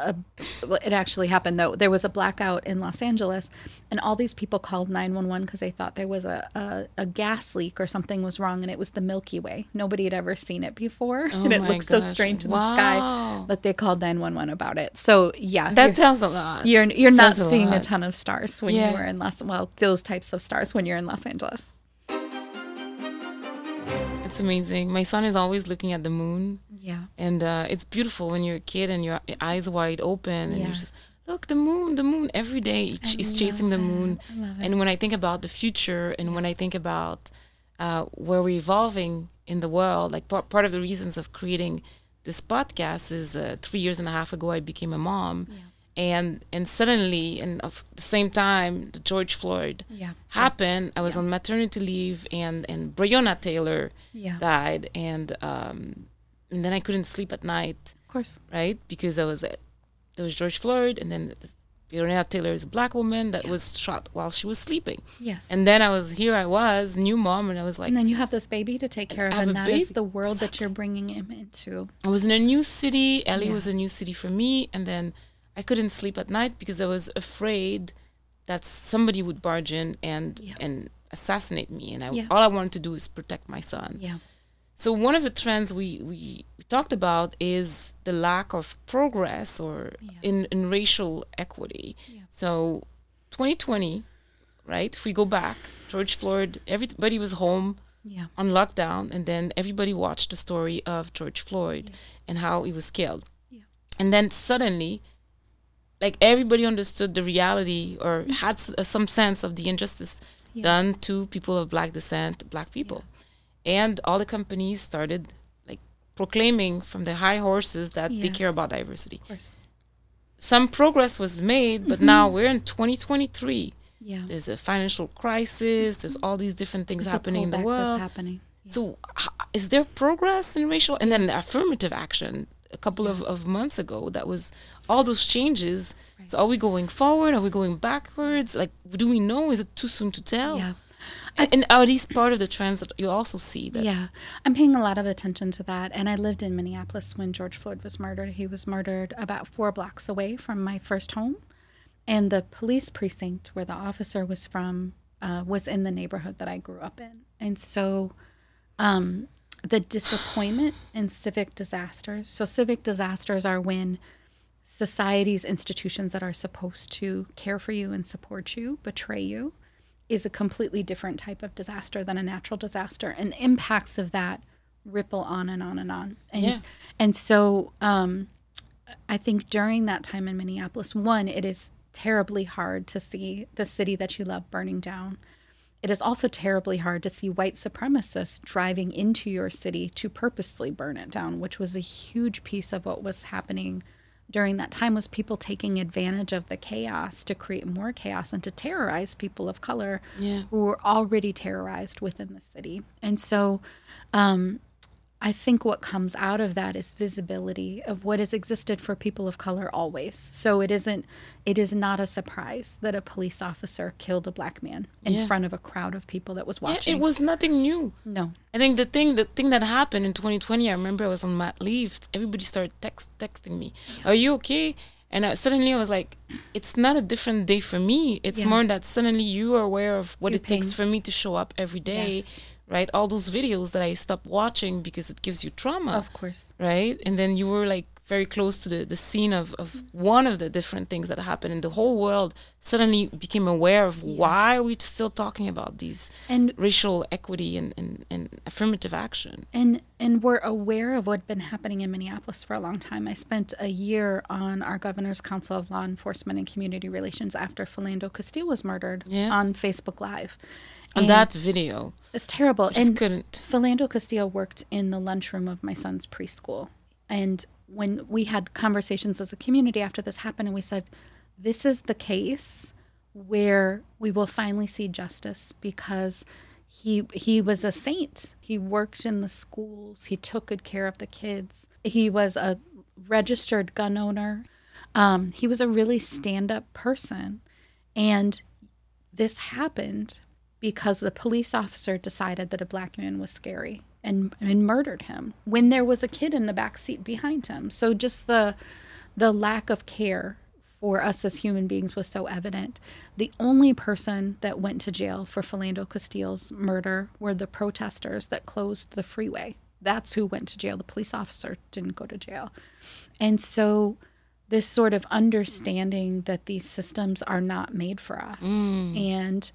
A: it actually happened though. There was a blackout in Los Angeles and all these people called 911 because they thought there was a gas leak or something was wrong, and it was the Milky Way. Nobody had ever seen it before. And it looked so strange in the sky that they called 911 about it. So
B: that tells a lot.
A: You're not seeing a ton of stars when you were in those types of stars when you're in Los Angeles.
B: It's amazing. My son is always looking at the moon.
A: Yeah.
B: And it's beautiful when you're a kid and your eyes wide open and you're just, look, the moon. Every day he's chasing the moon. And when I think about the future and when I think about where we're evolving in the world, like part of the reasons of creating this podcast is 3 years and a half ago, I became a mom. Yeah. And suddenly, and at the same time, the George Floyd happened. I was on maternity leave, and Breonna Taylor died, and then I couldn't sleep at night.
A: Of course,
B: right? Because there was George Floyd, and then Breonna Taylor is a black woman that was shot while she was sleeping.
A: Yes.
B: And then I was new mom, and I was like,
A: and then you have this baby to take care of, and that is the world that you're bringing him into.
B: I was in a new city. LA was a new city for me, and then I couldn't sleep at night because I was afraid that somebody would barge in and assassinate me, and
A: Yeah.
B: all I wanted to do is protect my son.
A: Yeah.
B: So one of the trends we talked about is the lack of progress or in racial equity.
A: Yeah.
B: So 2020, right? If we go back, George Floyd, everybody was home
A: Yeah.
B: on lockdown, and then everybody watched the story of George Floyd and how he was killed.
A: Yeah.
B: And then suddenly, like, everybody understood the reality or had some sense of the injustice done to people of Black descent, Black people. And all the companies started like proclaiming from the high horses that they care about diversity.
A: Of course.
B: Some progress was made, but now we're in 2023.
A: Yeah.
B: There's a financial crisis. There's all these different things happening in the
A: pullback
B: world.
A: that's happening. Yeah.
B: So is there progress in racial? And then affirmative action a couple of months ago, that was all those changes.
A: Right.
B: So are we going forward? Are we going backwards? Like, do we know? Is it too soon to tell?
A: Yeah.
B: And are these part of the trends that you also see? That
A: Yeah, I'm paying a lot of attention to that. And I lived in Minneapolis when George Floyd was murdered. He was murdered about 4 blocks away from my first home. And the police precinct where the officer was from was in the neighborhood that I grew up in. And so the disappointment in civic disasters. So civic disasters are when society's institutions that are supposed to care for you and support you betray you, is a completely different type of disaster than a natural disaster. And the impacts of that ripple on and on and on. And so I think during that time in Minneapolis, one, it is terribly hard to see the city that you love burning down. It is also terribly hard to see white supremacists driving into your city to purposely burn it down, which was a huge piece of what was happening during that time, was people taking advantage of the chaos to create more chaos and to terrorize people of color who were already terrorized within the city. And so I think what comes out of that is visibility of what has existed for people of color always. So it is not a surprise that a police officer killed a Black man in front of a crowd of people that was watching.
B: it was nothing new.
A: No.
B: I think the thing that happened in 2020, I remember I was on mat leave. Everybody started texting me, "Are you okay?" And suddenly I was like, it's not a different day for me. It's more that suddenly you are aware of what it takes for me to show up every day.
A: Yes.
B: Right? All those videos that I stopped watching because it gives you trauma.
A: Of course.
B: Right? And then you were like very close to the scene of one of the different things that happened, and the whole world suddenly became aware of why are we still talking about these
A: And
B: racial equity and affirmative action.
A: And we're aware of what's been happening in Minneapolis for a long time. I spent a year on our Governor's Council of Law Enforcement and Community Relations after Philando Castile was murdered on Facebook Live.
B: And that video.
A: It's terrible.
B: Just couldn't.
A: Philando Castile worked in the lunchroom of my son's preschool. And when we had conversations as a community after this happened, and we said, this is the case where we will finally see justice, because he was a saint. He worked in the schools. He took good care of the kids. He was a registered gun owner. He was a really stand-up person. And this happened because the police officer decided that a Black man was scary and murdered him when there was a kid in the back seat behind him. So just the lack of care for us as human beings was so evident. The only person that went to jail for Philando Castile's murder were the protesters that closed the freeway. That's who went to jail. The police officer didn't go to jail. And so this sort of understanding that these systems are not made for us. And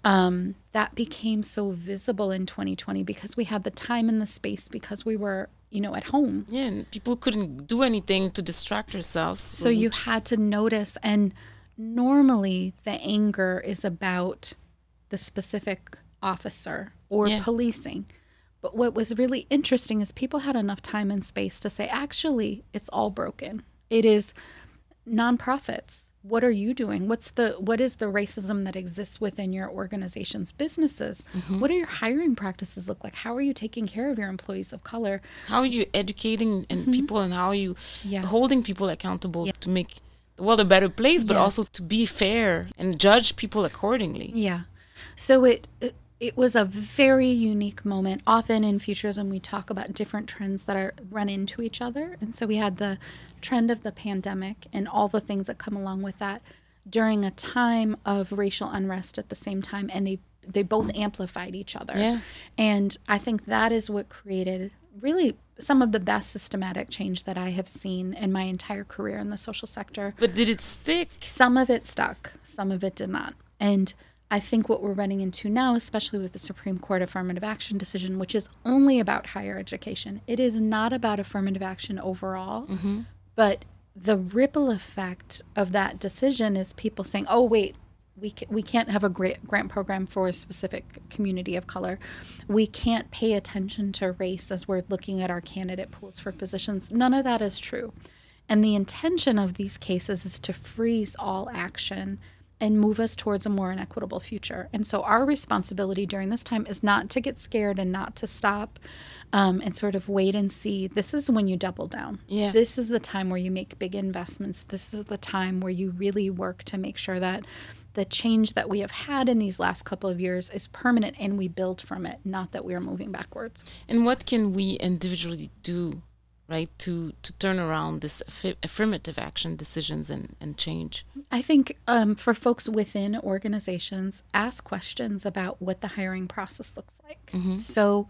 A: that became so visible in 2020 because we had the time and the space, because we were, at home.
B: Yeah, and people couldn't do anything to distract themselves.
A: So you had to notice. And normally the anger is about the specific officer or policing. But what was really interesting is people had enough time and space to say, actually, it's all broken. It is nonprofits. What are you doing? What is the racism that exists within your organization's businesses? What do your hiring practices look like? How are you taking care of your employees of color?
B: How are you educating people, and how are you holding people accountable to make the world a better place, but also to be fair and judge people accordingly?
A: Yeah. So it was a very unique moment. Often in Futurism, we talk about different trends that run into each other. And so we had the trend of the pandemic and all the things that come along with that during a time of racial unrest at the same time. And they both amplified each other.
B: Yeah.
A: And I think that is what created really some of the best systematic change that I have seen in my entire career in the social sector.
B: But did it stick?
A: Some of it stuck, some of it did not. And I think what we're running into now, especially with the Supreme Court affirmative action decision, which is only about higher education, it is not about affirmative action overall, but the ripple effect of that decision is people saying, oh, wait, we can't have a grant program for a specific community of color. We can't pay attention to race as we're looking at our candidate pools for positions. None of that is true. And the intention of these cases is to freeze all action and move us towards a more inequitable future. And so our responsibility during this time is not to get scared and not to stop and sort of wait and see. This is when you double down.
B: Yeah.
A: This is the time where you make big investments. This is the time where you really work to make sure that the change that we have had in these last couple of years is permanent and we build from it, not that we are moving backwards.
B: And what can we individually do, right, to turn around this affirmative action decisions and change?
A: I think for folks within organizations, ask questions about what the hiring process looks like. So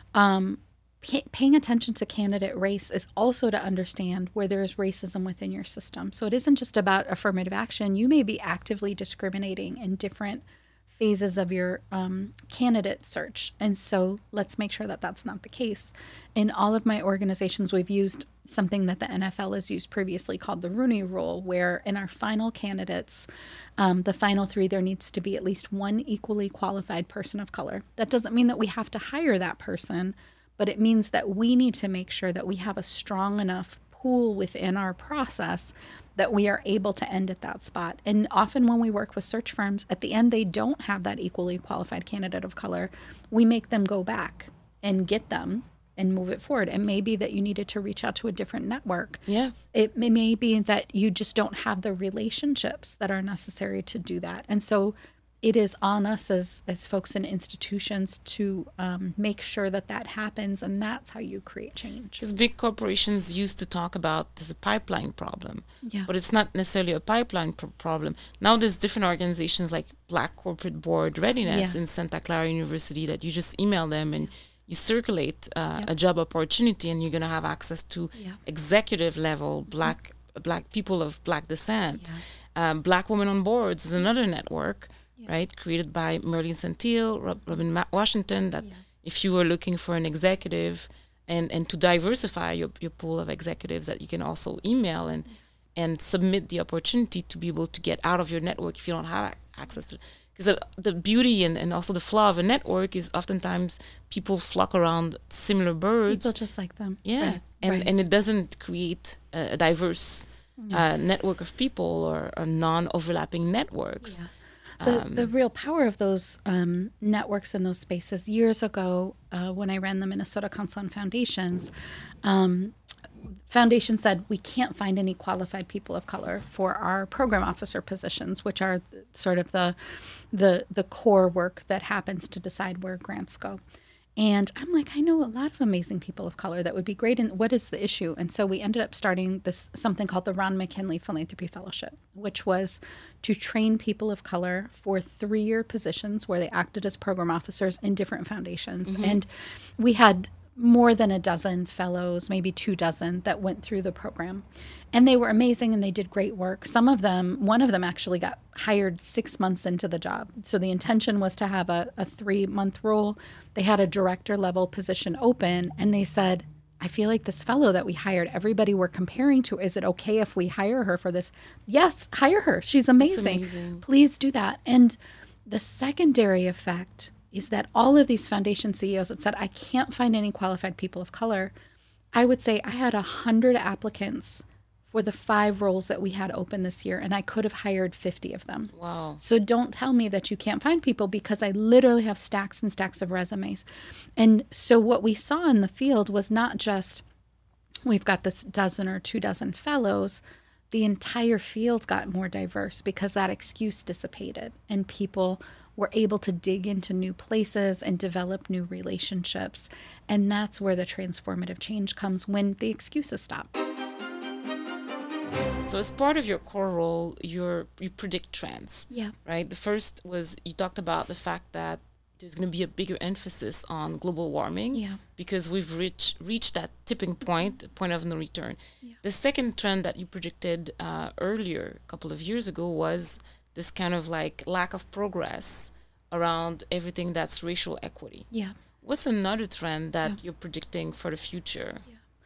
A: paying attention to candidate race is also to understand where there's racism within your system. So it isn't just about affirmative action. You may be actively discriminating in different phases of your candidate search. And so let's make sure that that's not the case. In all of my organizations, we've used something that the NFL has used previously called the Rooney Rule, where in our final candidates, the final three, there needs to be at least one equally qualified person of color. That doesn't mean that we have to hire that person, but it means that we need to make sure that we have a strong enough pool within our process that we are able to end at that spot. And often when we work with search firms, at the end, they don't have that equally qualified candidate of color. We make them go back and get them and move it forward. It may be that you needed to reach out to a different network.
B: Yeah.
A: It may be that you just don't have the relationships that are necessary to do that. And so it is on us as folks in institutions to make sure that that happens, and that's how you create change.
B: Because big corporations used to talk about there's a pipeline problem,
A: Yeah.
B: but it's not necessarily a pipeline problem. Now there's different organizations like Black Corporate Board Readiness
A: Yes.
B: in Santa Clara University that you just email them and you circulate a job opportunity, and you're going to have access to executive level Black people of Black descent. Black Women on Boards is another network, right, created by Merlene Santil, Robin Washington, that if you were looking for an executive and to diversify your pool of executives, that you can also email and submit the opportunity to be able to get out of your network if you don't have access to it. Because the beauty and also the flaw of a network is oftentimes people flock around similar birds.
A: People just like them.
B: Yeah.
A: Right.
B: And it doesn't create a diverse network of people or non-overlapping networks.
A: Yeah. The real power of those networks and those spaces, years ago, when I ran the Minnesota Council on Foundations, Foundation said we can't find any qualified people of color for our program officer positions, which are sort of the core work that happens to decide where grants go. And I'm like, I know a lot of amazing people of color that would be great. And what is the issue? And so we ended up starting something called the Ron McKinley Philanthropy Fellowship, which was to train people of color for 3-year positions where they acted as program officers in different foundations. And we had more than a dozen fellows, maybe 24 that went through the program. And they were amazing and they did great work. One of them actually got hired 6 months into the job. So the intention was to have a 3-month role. They had a director level position open and they said, I feel like this fellow that we hired, everybody we're comparing to, is it okay if we hire her for this? Yes, hire her. She's amazing. Please do that. And the secondary effect is that all of these foundation CEOs that said, I can't find any qualified people of color, I would say I had 100 applicants for the 5 roles that we had open this year, and I could have hired 50 of them.
B: Wow.
A: So don't tell me that you can't find people, because I literally have stacks and stacks of resumes. And so what we saw in the field was not just we've got this 12 or 24 fellows, the entire field got more diverse because that excuse dissipated and people were able to dig into new places and develop new relationships. And that's where the transformative change comes, when the excuses stop.
B: So as part of your core role, you predict trends.
A: Yeah.
B: Right? The first was you talked about the fact that there's going to be a bigger emphasis on global warming because we've reached that tipping point, the point of no return. Yeah. The second trend that you predicted earlier, a couple of years ago, was this kind of like lack of progress around everything that's racial equity.
A: Yeah.
B: What's another trend that you're predicting for the future?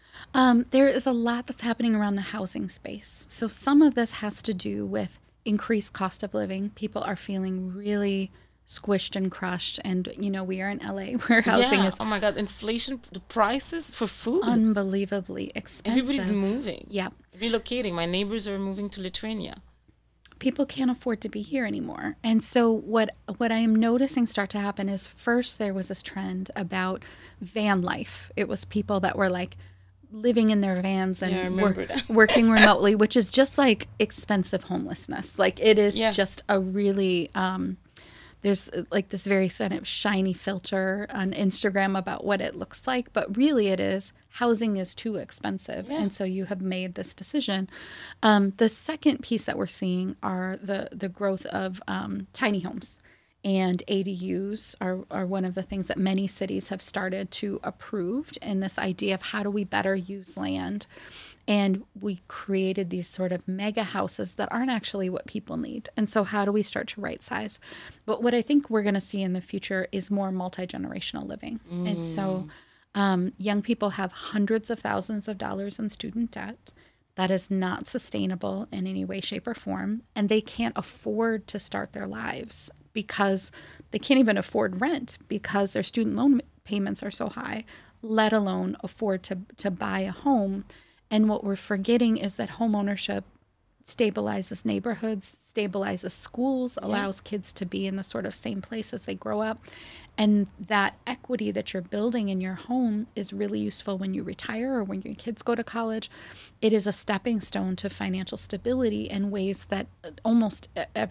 A: There is a lot that's happening around the housing space. So some of this has to do with increased cost of living. People are feeling really squished and crushed. And, you know, we are in LA where housing is...
B: Oh my God, inflation, the prices for food.
A: Unbelievably expensive.
B: Everybody's moving.
A: Yeah.
B: Relocating. My neighbors are moving to Lithuania.
A: People can't afford to be here anymore. And so what I am noticing start to happen is first there was this trend about van life. It was people that were like living in their vans and working remotely, which is just like expensive homelessness. Like it is just a really... there's like this very sort of shiny filter on Instagram about what it looks like, but really it is housing is too expensive. And so you have made this decision. The second piece that we're seeing are the growth of tiny homes. And ADUs are one of the things that many cities have started to approve in this idea of how do we better use land. And we created these sort of mega houses that aren't actually what people need. And so how do we start to right size? But what I think we're going to see in the future is more multi-generational living. And so young people have hundreds of thousands of dollars in student debt. That is not sustainable in any way, shape, or form. And they can't afford to start their lives because they can't even afford rent because their student loan payments are so high, let alone afford to buy a home. And what we're forgetting is that home ownership stabilizes neighborhoods, stabilizes schools, allows kids to be in the sort of same place as they grow up. And that equity that you're building in your home is really useful when you retire or when your kids go to college. It is a stepping stone to financial stability in ways that almost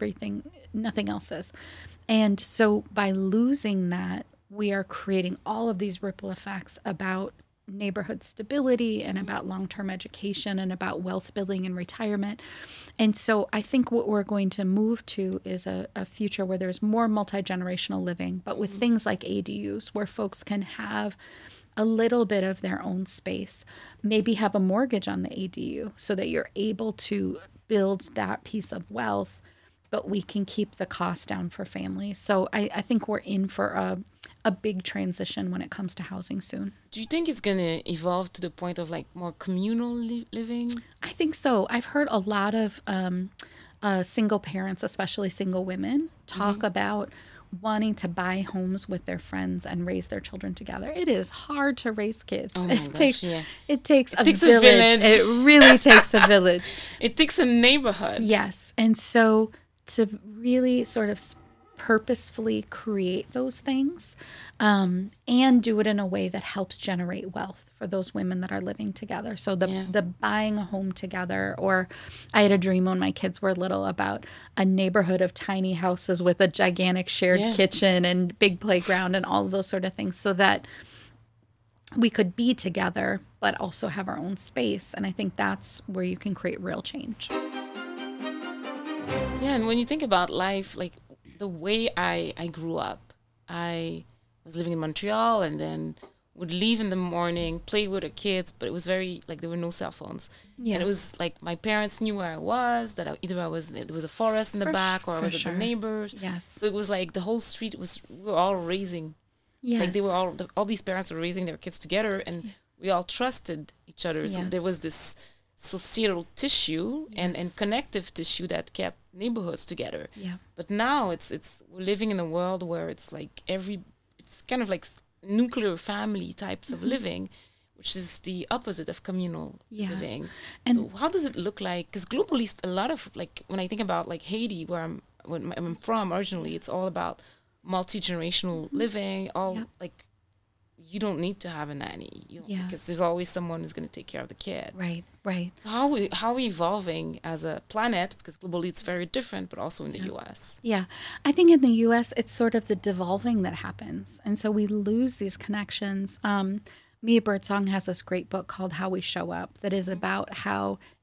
A: nothing else is. And so by losing that, we are creating all of these ripple effects about neighborhood stability and about long-term education and about wealth building and retirement. And so I think what we're going to move to is a future where there's more multi-generational living, but with things like ADUs where folks can have a little bit of their own space, maybe have a mortgage on the ADU so that you're able to build that piece of wealth, but we can keep the cost down for families. So I think we're in for a big transition when it comes to housing soon.
B: Do you think it's going to evolve to the point of like more communal living?
A: I think so. I've heard a lot of single parents, especially single women, talk about wanting to buy homes with their friends and raise their children together. It is hard to raise kids.
B: Oh my gosh,
A: it takes a village. It really takes a village.
B: It takes a neighborhood.
A: Yes. And so to really sort of purposefully create those things and do it in a way that helps generate wealth for those women that are living together. So the buying a home together, or I had a dream when my kids were little about a neighborhood of tiny houses with a gigantic shared kitchen and big playground and all of those sort of things so that we could be together but also have our own space. And I think that's where you can create real change.
B: Yeah, and when you think about life, like the way I grew up, I was living in Montreal and then would leave in the morning, play with the kids, but it was very, like, there were no cell phones. Yeah. And it was like my parents knew where I was, that there was a forest in the back, or I was at the neighbors.
A: Yes.
B: So it was like the whole street we were all raising. Yes. Like they were all these parents were raising their kids together, and we all trusted each other. So there was this societal tissue and connective tissue that kept neighborhoods together. Yeah. But now we're living in a world where it's like it's kind of like nuclear family types of living, which is the opposite of communal living. And so how does it look like? Because globally, a lot of, like, when I think about like Haiti, where I'm from originally, it's all about multi-generational living, like, you don't need to have a nanny, because there's always someone who's going to take care of the kid.
A: Right.
B: So how are we evolving as a planet? Because globally it's very different, but also in the U.S.
A: Yeah, I think in the U.S. it's sort of the devolving that happens, and so we lose these connections. Mia Birdsong has this great book called How We Show Up that is about how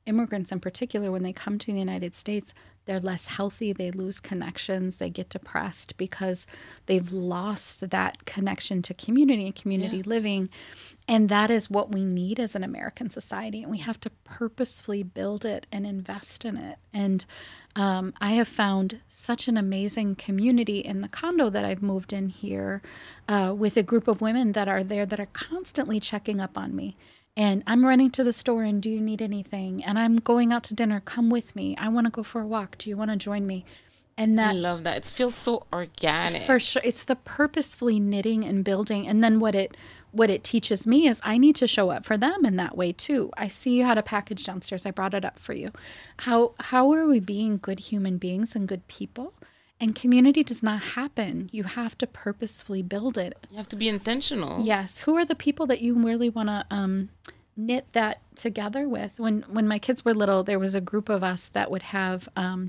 A: immigrants in particular, when they come to the United States, they're less healthy, they lose connections, they get depressed because they've lost that connection to community and community living. And that is what we need as an American society. And we have to purposefully build it and invest in it. And I have found such an amazing community in the condo that I've moved in here with a group of women that are there that are constantly checking up on me. And I'm running to the store and do you need anything? And I'm going out to dinner. Come with me. I want to go for a walk. Do you want to join me? And that,
B: I love that. It feels so organic.
A: for sure. It's the purposefully knitting and building. And then what it teaches me is I need to show up for them in that way too. I see you had a package downstairs. I brought it up for you. How are we being good human beings and good people? And community does not happen. You have to purposefully build it.
B: You have to be intentional.
A: Yes. Who are the people that you really want to knit that together with? When my kids were little, there was a group of us that would have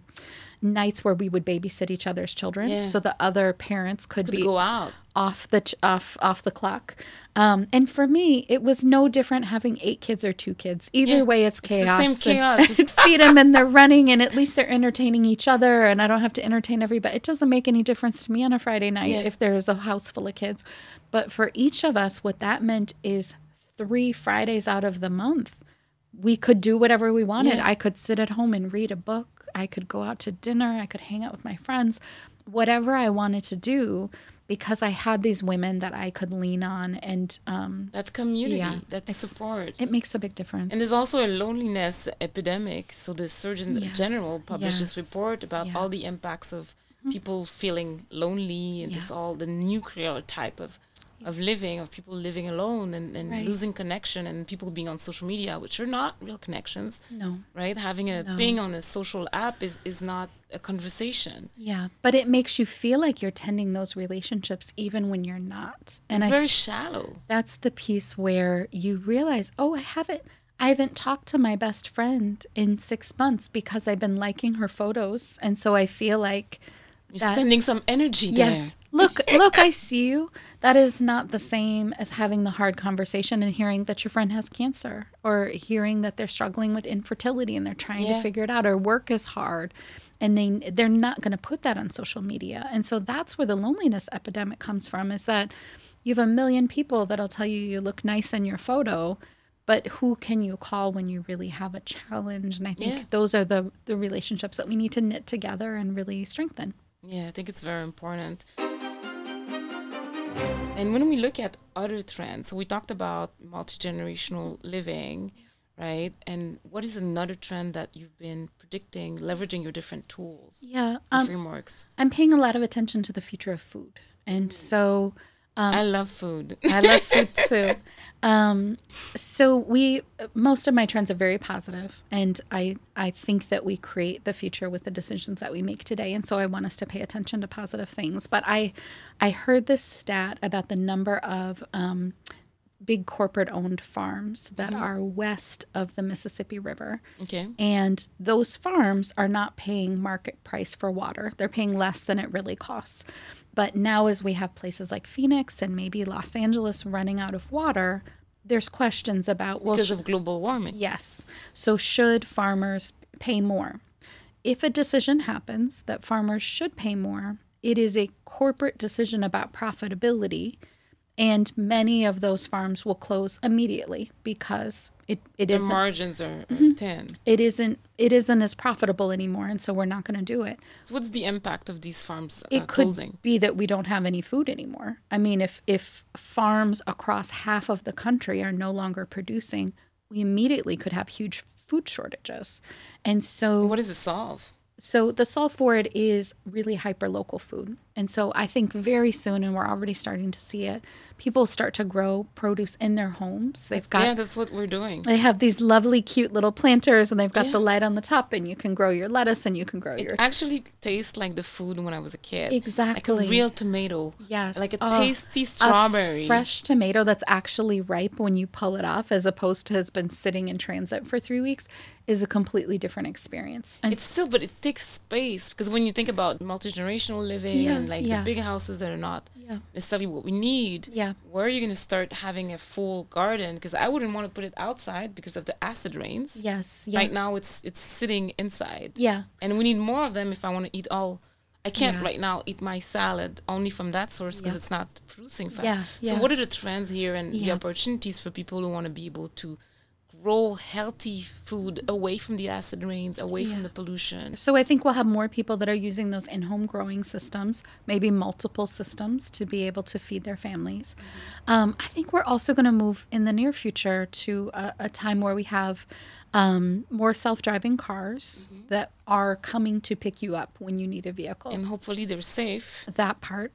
A: nights where we would babysit each other's children, so the other parents could be
B: go out
A: off the clock. And for me, it was no different having 8 kids or 2 kids. Either way, it's chaos.
B: The same chaos.
A: Just feed them and they're running, and at least they're entertaining each other, and I don't have to entertain everybody. It doesn't make any difference to me on a Friday night if there is a house full of kids. But for each of us, what that meant is 3 Fridays out of the month, we could do whatever we wanted. I could sit at home and read a book. I could go out to dinner. I could hang out with my friends. Whatever I wanted to do, because I had these women that I could lean on. And
B: that's community, that's support.
A: It makes a big difference.
B: And there's also a loneliness epidemic. So the Surgeon General published this report about all the impacts of people feeling lonely and this all the nuclear type of living, of people living alone and losing connection, and people being on social media, which are not real connections.
A: No.
B: Right? Having a ping on a social app is not a conversation.
A: Yeah. But it makes you feel like you're tending those relationships even when you're not. And
B: it's very shallow.
A: That's the piece where you realize, I haven't talked to my best friend in 6 months because I've been liking her photos. And so I feel like
B: you're sending some energy there.
A: Yes. Look, I see you. That is not the same as having the hard conversation and hearing that your friend has cancer, or hearing that they're struggling with infertility and they're trying to figure it out, or work is hard. And they're not going to put that on social media. And so that's where the loneliness epidemic comes from, is that you have a million people that'll tell you you look nice in your photo, but who can you call when you really have a challenge? And I think those are the relationships that we need to knit together and really strengthen.
B: Yeah, I think it's very important. And when we look at other trends, so we talked about multi-generational living, right? And what is another trend that you've been predicting, leveraging your different tools, frameworks?
A: I'm paying a lot of attention to the future of food. And so...
B: I love food.
A: I love food too. So most of my trends are very positive, and I think that we create the future with the decisions that we make today. And so I want us to pay attention to positive things. But I heard this stat about the number of big corporate-owned farms that are west of the Mississippi River.
B: Okay.
A: And those farms are not paying market price for water. They're paying less than it really costs. But now, as we have places like Phoenix and maybe Los Angeles running out of water, there's questions about...
B: because of global warming.
A: Yes. So should farmers pay more? If a decision happens that farmers should pay more, it is a corporate decision about profitability. And many of those farms will close immediately because it
B: the
A: isn't...
B: margins are 10.
A: It isn't as profitable anymore, and so we're not going to do it.
B: So what's the impact of these farms
A: It
B: closing?
A: could be that we don't have any food anymore. I mean, if farms across half of the country are no longer producing, we immediately could have huge food shortages. And so...
B: what does it solve?
A: So the solve for it is really hyper-local food. And so I think very soon, and we're already starting to see it, people start to grow produce in their homes.
B: That's what we're doing.
A: They have these lovely, cute little planters, and they've got the light on the top, and you can grow your lettuce, and you can grow
B: It actually tastes like the food when I was a kid.
A: Exactly.
B: Like a real tomato.
A: Yes.
B: Like a tasty strawberry.
A: A fresh tomato that's actually ripe when you pull it off, as opposed to has been sitting in transit for 3 weeks, is a completely different experience. And
B: but it takes space, because when you think about multi-generational living and and like the big houses that are not necessarily what we need. Where are you going to start having a full garden? Because I wouldn't want to put it outside because of the acid rains. Right now it's sitting inside. And we need more of them if I want to eat all. I can't right now eat my salad only from that source because it's not producing fast. So what are the trends here and the opportunities for people who want to be able to grow healthy food away from the acid rains, away from the pollution?
A: So I think we'll have more people that are using those in-home growing systems, maybe multiple systems to be able to feed their families. I think we're also going to move in the near future to a time where we have more self-driving cars that are coming to pick you up when you need a vehicle.
B: And hopefully they're safe.
A: That part.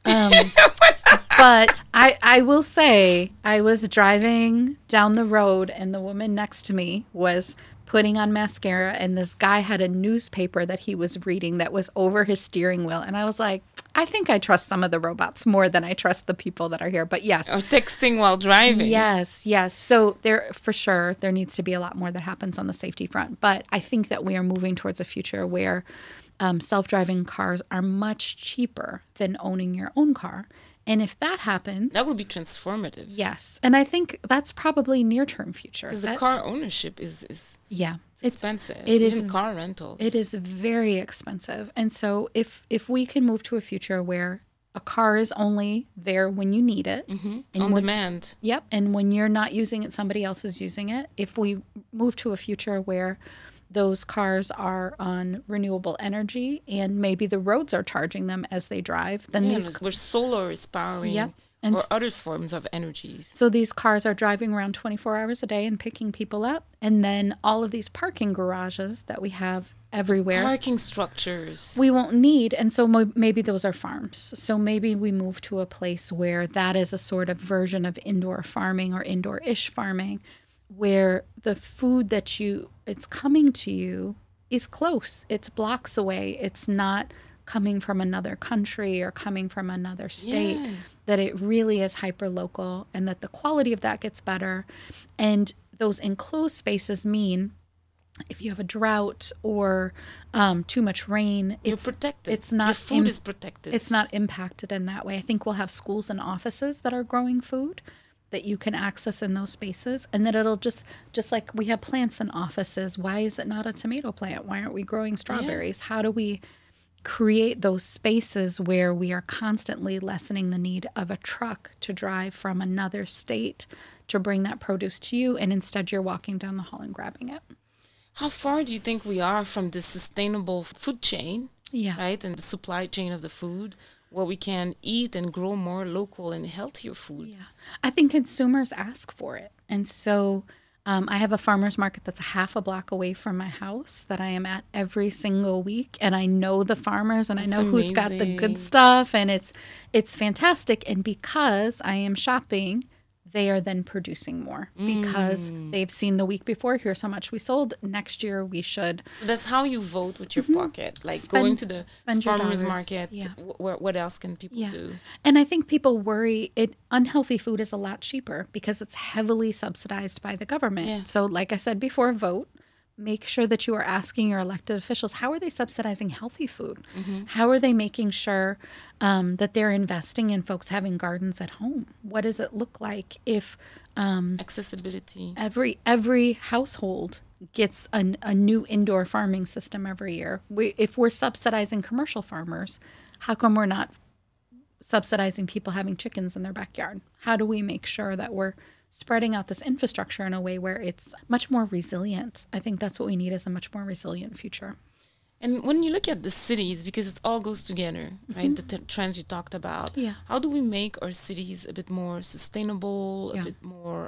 A: But I will say, I was driving down the road and the woman next to me was putting on mascara and this guy had a newspaper that he was reading that was over his steering wheel. And I was like, I think I trust some of the robots more than I trust the people that are here. But yes.
B: Or texting while driving.
A: Yes. So for sure, there needs to be a lot more that happens on the safety front. But I think that we are moving towards a future where self-driving cars are much cheaper than owning your own car. And if that happens...
B: That would be transformative.
A: Yes. And I think that's probably near-term future.
B: Because the car ownership is expensive.
A: It is.
B: Even car rentals.
A: It is very expensive. And so if we can move to a future where a car is only there when you need it.
B: And on demand.
A: Yep. And when you're not using it, somebody else is using it. If we move to a future where those cars are on renewable energy and maybe the roads are charging them as they drive, then
B: where solar is powering or other forms of energies.
A: So these cars are driving around 24 hours a day and picking people up. And then all of these parking garages that we have everywhere.
B: Parking structures.
A: We won't need. And so maybe those are farms. So maybe we move to a place where that is a sort of version of indoor farming or indoor-ish farming, where the food that it's coming to you is close. It's blocks away. It's not coming from another country or coming from another state, that it really is hyper-local and that the quality of that gets better. And those enclosed spaces mean if you have a drought or too much rain,
B: you're protected.
A: It's not
B: your food is protected.
A: It's not impacted in that way. I think we'll have schools and offices that are growing food that you can access in those spaces, and that it'll just like we have plants in offices. Why is it not a tomato plant? Why aren't we growing strawberries? How do we create those spaces where we are constantly lessening the need of a truck to drive from another state to bring that produce to you, and instead you're walking down the hall and grabbing it?
B: How far do you think we are from this sustainable food chain, right, and the supply chain of the food, where we can eat and grow more local and healthier food?
A: Yeah, I think consumers ask for it. And so I have a farmer's market that's half a block away from my house that I am at every single week. And I know the farmers and I know who's got the good stuff. And it's fantastic. And because I am shopping, they are then producing more because they've seen the week before, here's how much we sold. Next year, we should.
B: So that's how you vote with your pocket, like going to the farmer's market. What else can people do?
A: And I think people worry unhealthy food is a lot cheaper because it's heavily subsidized by the government.
B: Yeah.
A: So like I said before, vote. Make sure that you are asking your elected officials, how are they subsidizing healthy food? How are they making sure that they're investing in folks having gardens at home? What does it look like if
B: accessibility?
A: Every household gets a new indoor farming system every year. If we're subsidizing commercial farmers, how come we're not subsidizing people having chickens in their backyard? How do we make sure that we're spreading out this infrastructure in a way where it's much more resilient? I think that's what we need, is a much more resilient future.
B: And when you look at the cities, because it all goes together, right? The trends you talked about.
A: Yeah.
B: How do we make our cities a bit more sustainable, a bit more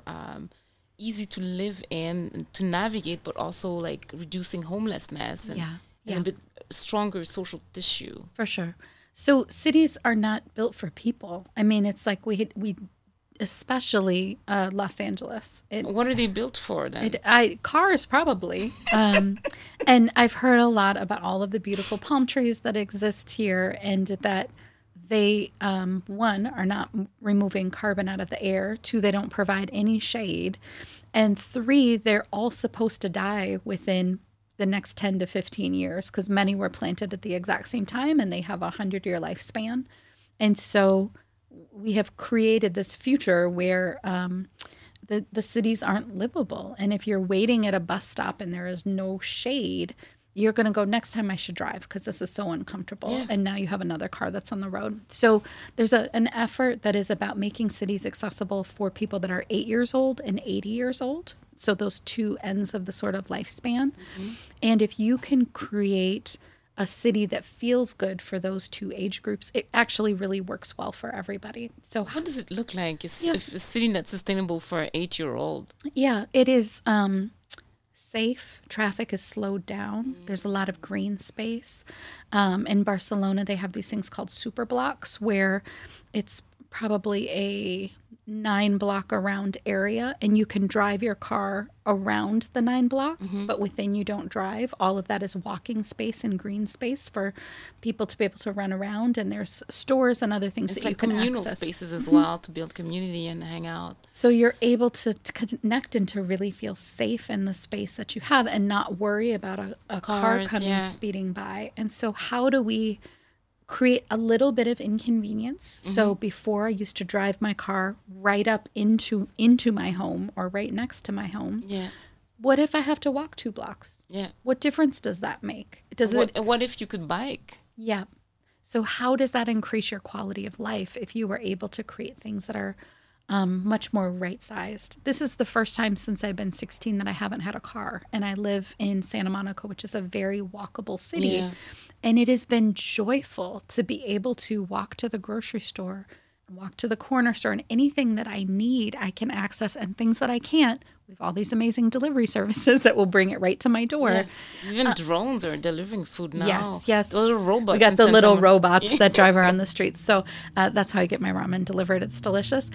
B: easy to live in, and to navigate, but also like reducing homelessness and a bit stronger social tissue?
A: For sure. So cities are not built for people. I mean, it's like we especially Los Angeles.
B: What are they built for then?
A: Cars, probably. And I've heard a lot about all of the beautiful palm trees that exist here, and that they, one, are not removing carbon out of the air. Two, they don't provide any shade. And three, they're all supposed to die within the next 10 to 15 years, because many were planted at the exact same time and they have a 100-year lifespan. And so we have created this future where the cities aren't livable. And if you're waiting at a bus stop and there is no shade, you're going to go, next time I should drive because this is so uncomfortable. Yeah. And now you have another car that's on the road. So there's an effort that is about making cities accessible for people that are 8 years old and 80 years old. So those two ends of the sort of lifespan. Mm-hmm. And if you can create a city that feels good for those two age groups, it actually really works well for everybody. So
B: what does it look like? If a city that's sustainable for an 8-year-old?
A: Yeah, it is safe. Traffic is slowed down. There's a lot of green space. In Barcelona, they have these things called super blocks where it's probably a 9-block around area and you can drive your car around the 9 blocks, but within you don't drive. All of that is walking space and green space for people to be able to run around, and there's stores and other things that you can access.
B: It's like communal spaces as well to build community and hang out.
A: So you're able to connect and to really feel safe in the space that you have and not worry about a car coming speeding by. And so how do we create a little bit of inconvenience? So before, I used to drive my car right up into my home or right next to my home.
B: Yeah.
A: What if I have to walk 2 blocks?
B: Yeah.
A: What difference does that make?
B: What if you could bike?
A: Yeah. So how does that increase your quality of life if you were able to create things that are much more right-sized? This is the first time since I've been 16 that I haven't had a car, and I live in Santa Monica, which is a very walkable city.
B: Yeah.
A: And it has been joyful to be able to walk to the grocery store, walk to the corner store, and anything that I need, I can access, and things that I can't, we have all these amazing delivery services that will bring it right to my door.
B: Yeah. Even drones are delivering food now.
A: Yes.
B: The little robots.
A: We got the little robots that drive around the streets. So that's how I get my ramen delivered. It's delicious.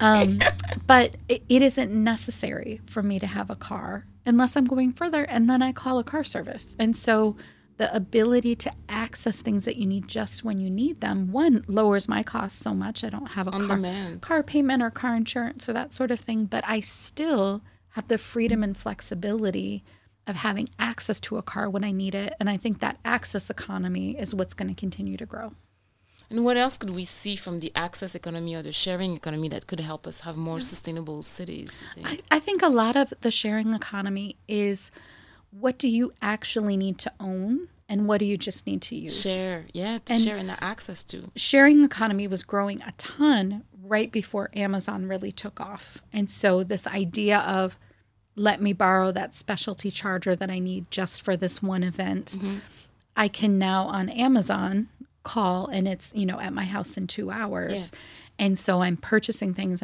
A: But it isn't necessary for me to have a car unless I'm going further, and then I call a car service. And so the ability to access things that you need just when you need them, one, lowers my costs so much. I don't have a car payment or car insurance or that sort of thing, but I still have the freedom and flexibility of having access to a car when I need it. And I think that access economy is what's going to continue to grow.
B: And what else could we see from the access economy or the sharing economy that could help us have more sustainable cities?
A: I think a lot of the sharing economy is, what do you actually need to own and what do you just need to use?
B: Share and access to.
A: Sharing economy was growing a ton right before Amazon really took off. And so this idea of, let me borrow that specialty charger that I need just for this one event. I can now on Amazon call and it's, at my house in 2 hours. Yeah. And so I'm purchasing things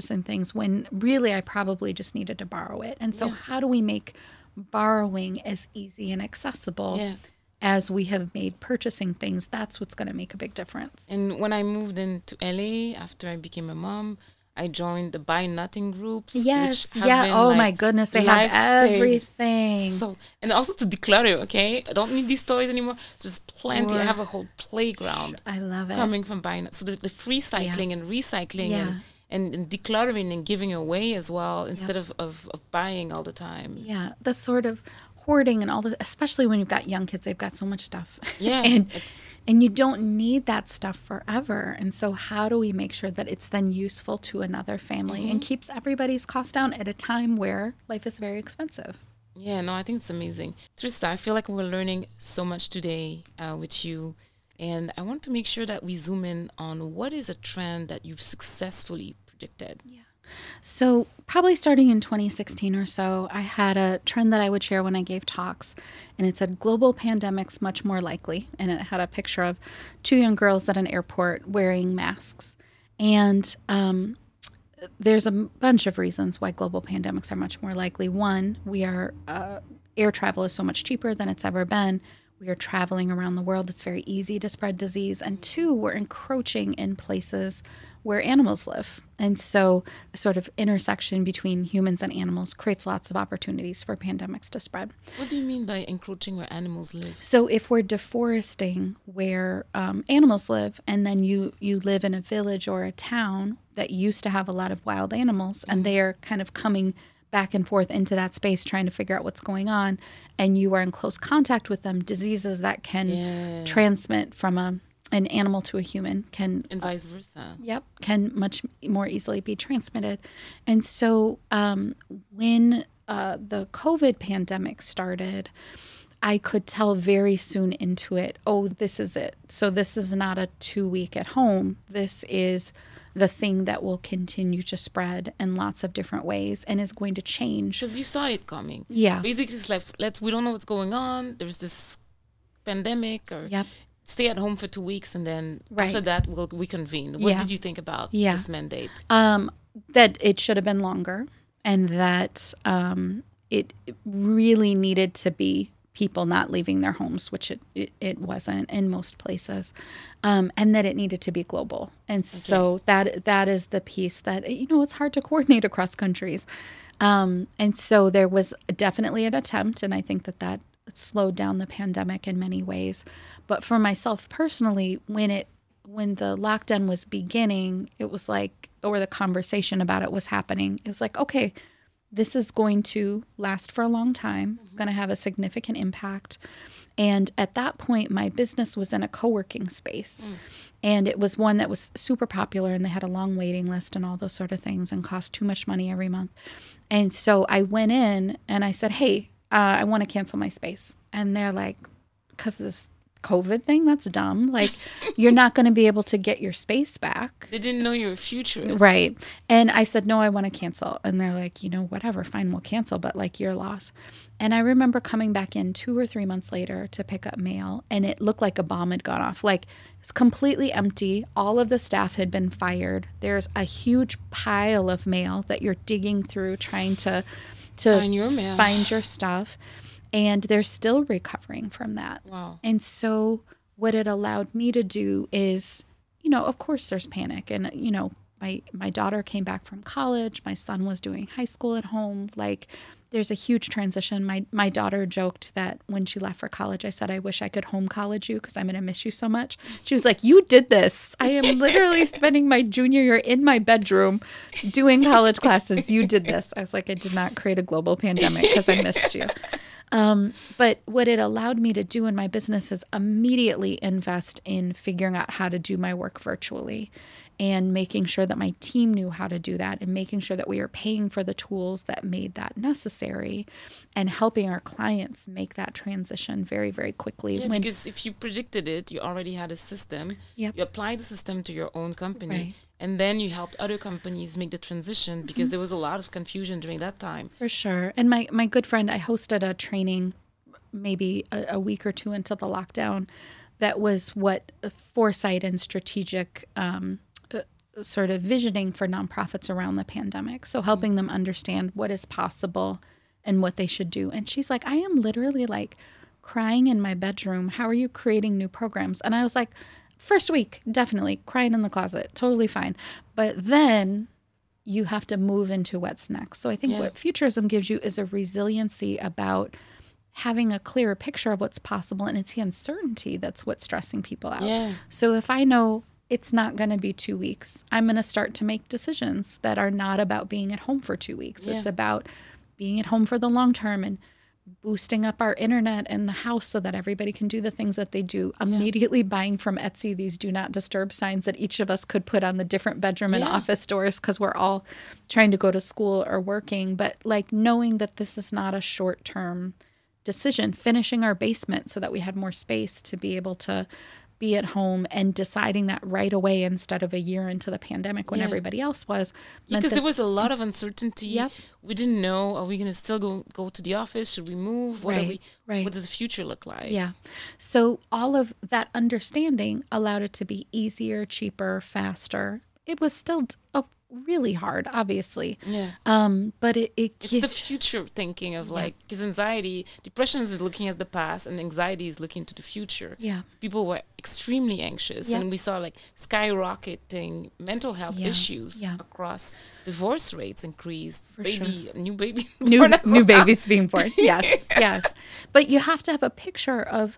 A: when really I probably just needed to borrow it. And so how do we make borrowing as easy and accessible as we have made purchasing things? That's what's going to make a big difference.
B: And when I moved into LA after I became a mom, I joined the Buy Nothing groups.
A: Yes, oh my goodness, they have everything.
B: So, and also to declutter, okay? I don't need these toys anymore. Just plenty. I have a whole playground.
A: I love it.
B: Coming from Buy Nothing. So the free cycling and recycling and decluttering and giving away as well instead of buying all the time.
A: Yeah, the sort of hoarding and all the, especially when you've got young kids, they've got so much stuff.
B: Yeah.
A: And you don't need that stuff forever. And so how do we make sure that it's then useful to another family and keeps everybody's costs down at a time where life is very expensive?
B: Yeah, no, I think it's amazing. Trista, I feel like we're learning so much today with you. And I want to make sure that we zoom in on what is a trend that you've successfully predicted.
A: Yeah. So probably starting in 2016 or so, I had a trend that I would share when I gave talks, and it said global pandemics much more likely. And it had a picture of 2 young girls at an airport wearing masks. And there's a bunch of reasons why global pandemics are much more likely. One, air travel is so much cheaper than it's ever been. We are traveling around the world. It's very easy to spread disease. And 2, we're encroaching in places where animals live. And so the sort of intersection between humans and animals creates lots of opportunities for pandemics to spread.
B: What do you mean by encroaching where animals live?
A: So if we're deforesting where animals live, and then you live in a village or a town that used to have a lot of wild animals, and they are kind of coming back and forth into that space trying to figure out what's going on, and you are in close contact with them, diseases that can transmit from an animal to a human can,
B: and vice versa.
A: Can much more easily be transmitted. And so when the COVID pandemic started, I could tell very soon into it, oh, this is it. So this is not a 2-week at home. This is the thing that will continue to spread in lots of different ways and is going to change.
B: Because you saw it coming.
A: Yeah.
B: Basically, it's like, we don't know what's going on. There's this pandemic, or stay at home for 2 weeks, and then after that, we'll reconvene. What did you think about this mandate?
A: That it should have been longer, and that it really needed to be people not leaving their homes, which it wasn't in most places, and that it needed to be global. And so that is the piece that, it's hard to coordinate across countries. And so there was definitely an attempt, and I think that slowed down the pandemic in many ways. But for myself personally, when the lockdown was beginning, it was like, or the conversation about it was happening, it was like, okay, this is going to last for a long time. It's going to have a significant impact. And at that point, my business was in a co-working space. And it was one that was super popular, and they had a long waiting list and all those sort of things, and cost too much money every month. And so I went in and I said, hey, I want to cancel my space. And they're like, because this COVID thing, that's dumb. Like, you're not going to be able to get your space back.
B: They didn't know you were a futurist.
A: Right. And I said, no, I want to cancel. And they're like, whatever, fine, we'll cancel, but like, your loss. And I remember coming back in 2 or 3 months later to pick up mail, and it looked like a bomb had gone off. Like, it's completely empty. All of the staff had been fired. There's a huge pile of mail that you're digging through, trying to
B: find your mail,
A: find your stuff. And they're still recovering from that.
B: Wow.
A: And so what it allowed me to do is, of course there's panic. And, my daughter came back from college. My son was doing high school at home. Like, there's a huge transition. My daughter joked that when she left for college, I said, I wish I could home college you because I'm going to miss you so much. She was like, you did this. I am literally spending my junior year in my bedroom doing college classes. You did this. I was like, I did not create a global pandemic because I missed you. But what it allowed me to do in my business is immediately invest in figuring out how to do my work virtually, and making sure that my team knew how to do that, and making sure that we are paying for the tools that made that necessary, and helping our clients make that transition very, very quickly.
B: Yeah, because if you predicted it, you already had a system.
A: Yep.
B: You applied the system to your own company.
A: Right.
B: And then you helped other companies make the transition, because there was a lot of confusion during that time.
A: For sure. And my good friend, I hosted a training maybe a week or two into the lockdown that was what foresight and strategic sort of visioning for nonprofits around the pandemic. So helping them understand what is possible and what they should do. And she's like, I am literally like crying in my bedroom. How are you creating new programs? And I was like, first week, definitely crying in the closet, totally fine. But then you have to move into what's next. So I think what Futurism gives you is a resiliency about having a clearer picture of what's possible. And it's the uncertainty that's what's stressing people out.
B: Yeah.
A: So if I know it's not going to be 2 weeks, I'm going to start to make decisions that are not about being at home for 2 weeks.
B: Yeah.
A: It's about being at home for the long term, and boosting up our internet and the house so that everybody can do the things that they do. Immediately buying from Etsy these do not disturb signs that each of us could put on the different bedroom and office doors, because we're all trying to go to school or working. But like knowing that this is not a short-term decision, finishing our basement so that we had more space to be able to be at home, and deciding that right away instead of a year into the pandemic when everybody else was.
B: Because there was a lot of uncertainty.
A: Yep.
B: We didn't know, are we going to still go to the office? Should we move? What what does the future look like?
A: Yeah. So all of that understanding allowed it to be easier, cheaper, faster. It was still really hard, obviously.
B: Yeah.
A: But it's
B: the future thinking of because depression is looking at the past, and anxiety is looking to the future.
A: Yeah.
B: So people were extremely anxious, and we saw like skyrocketing mental health issues across. Divorce rates increased. New babies being born.
A: Yes. But you have to have a picture of,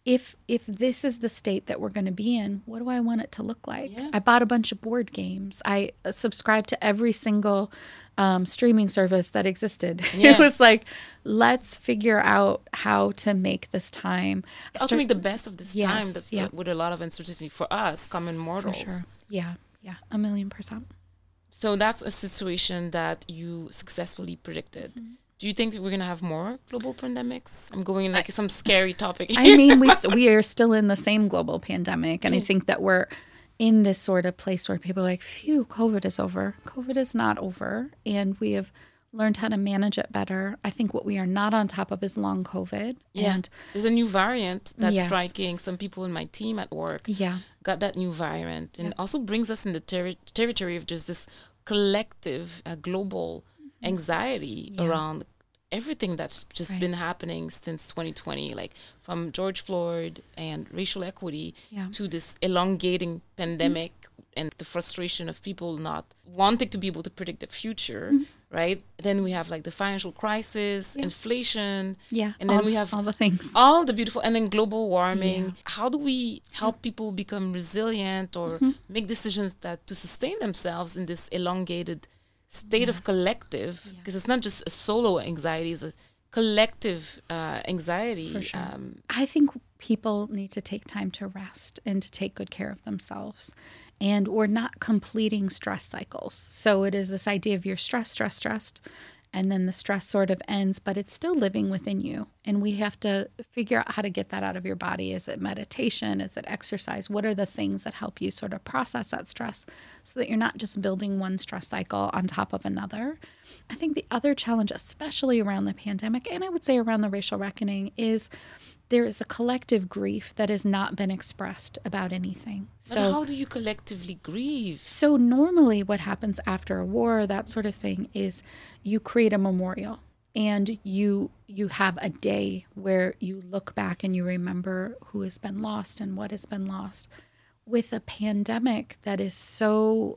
A: if this is the state that we're going to be in, what do I want it to look like?
B: Yeah.
A: I bought a bunch of board games. I subscribed to every single streaming service that existed.
B: Yeah.
A: It was like, let's figure out how to make this time.
B: How to make the best of this
A: Yes,
B: time that's
A: yeah.
B: with a lot of uncertainty for us, common mortals.
A: For sure. Yeah. 1,000,000%.
B: So that's a situation that you successfully predicted.
A: Mm-hmm.
B: Do you think that we're going to have more global pandemics? I'm going in like some scary topic.
A: I mean, we are still in the same global pandemic. And I think that we're in this sort of place where people are like, phew, COVID is over. COVID is not over. And we have learned how to manage it better. I think what we are not on top of is long COVID.
B: Yeah.
A: And
B: There's a new variant that's
A: Yes.
B: striking. Some people in my team at work
A: yeah,
B: got that new variant. And it also brings us in the territory of just this collective global anxiety
A: Yeah.
B: around everything that's just
A: Right.
B: been happening since 2020, like from George Floyd and racial equity
A: Yeah.
B: to this elongating pandemic and the frustration of people not wanting to be able to predict the future, right? Then we have like the financial crisis, inflation,
A: yeah.
B: and then
A: all,
B: we have
A: all the things.
B: all the beautiful, and then global warming.
A: Yeah.
B: How do we help people become resilient or make decisions that to sustain themselves in this elongated state of collective? Because it's not just a solo anxiety; it's a collective anxiety.
A: For sure. I think people need to take time to rest and to take good care of themselves. And we're not completing stress cycles. So it is this idea of you're stressed, and then the stress sort of ends, but it's still living within you. And we have to figure out how to get that out of your body. Is it meditation? Is it exercise? What are the things that help you sort of process that stress so that you're not just building one stress cycle on top of another? I think the other challenge, especially around the pandemic, and I would say around the racial reckoning, is there is a collective grief that has not been expressed about anything.
B: But how do you collectively grieve?
A: So normally what happens after a war, that sort of thing, is you create a memorial and you have a day where you look back and you remember who has been lost and what has been lost. With a pandemic that is so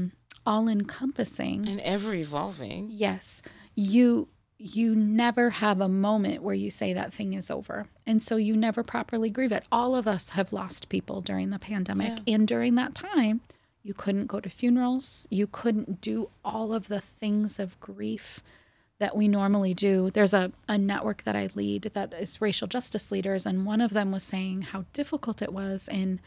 A: all-encompassing.
B: And ever evolving.
A: Yes, you never have a moment where you say that thing is over. And so you never properly grieve it. All of us have lost people during the pandemic.
B: Yeah.
A: And during that time, you couldn't go to funerals. You couldn't do all of the things of grief that we normally do. There's a network that I lead that is racial justice leaders. And one of them was saying how difficult it was in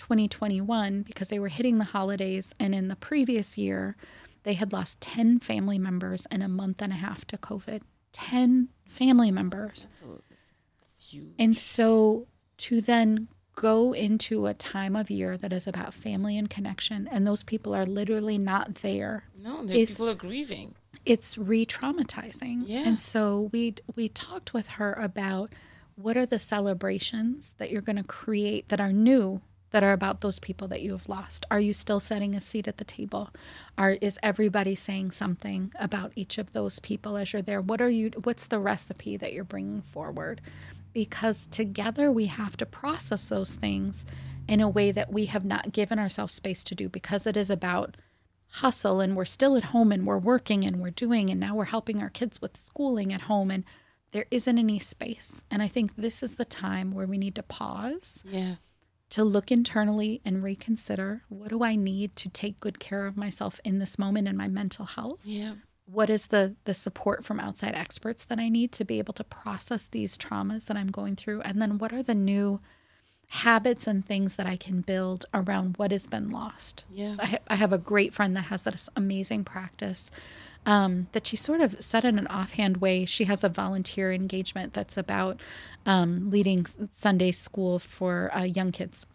A: 2021 because they were hitting the holidays. And in the previous year, they had lost 10 family members in a month and a half to COVID. 10 family members.
B: That's huge.
A: And so to then go into a time of year that is about family and connection, and those people are literally not there.
B: No,
A: is-
B: people are grieving.
A: It's re-traumatizing.
B: Yeah.
A: And so we talked with her about what are the celebrations that you're going to create that are new, that are about those people that you have lost. Are you still setting a seat at the table? Is everybody saying something about each of those people as you're there? What's the recipe that you're bringing forward? Because together we have to process those things in a way that we have not given ourselves space to do, because it is about hustle and we're still at home and we're working and we're doing, and now we're helping our kids with schooling at home, and there isn't any space. And I think this is the time where we need to pause,
B: Yeah.
A: to look internally and reconsider, what do I need to take good care of myself in this moment in my mental health?
B: Yeah.
A: What is the support from outside experts that I need to be able to process these traumas that I'm going through? And then what are the new habits and things that I can build around what has been lost?
B: Yeah.
A: I have a great friend that has this amazing practice that she sort of said in an offhand way. She has a volunteer engagement that's about leading Sunday school for young kids.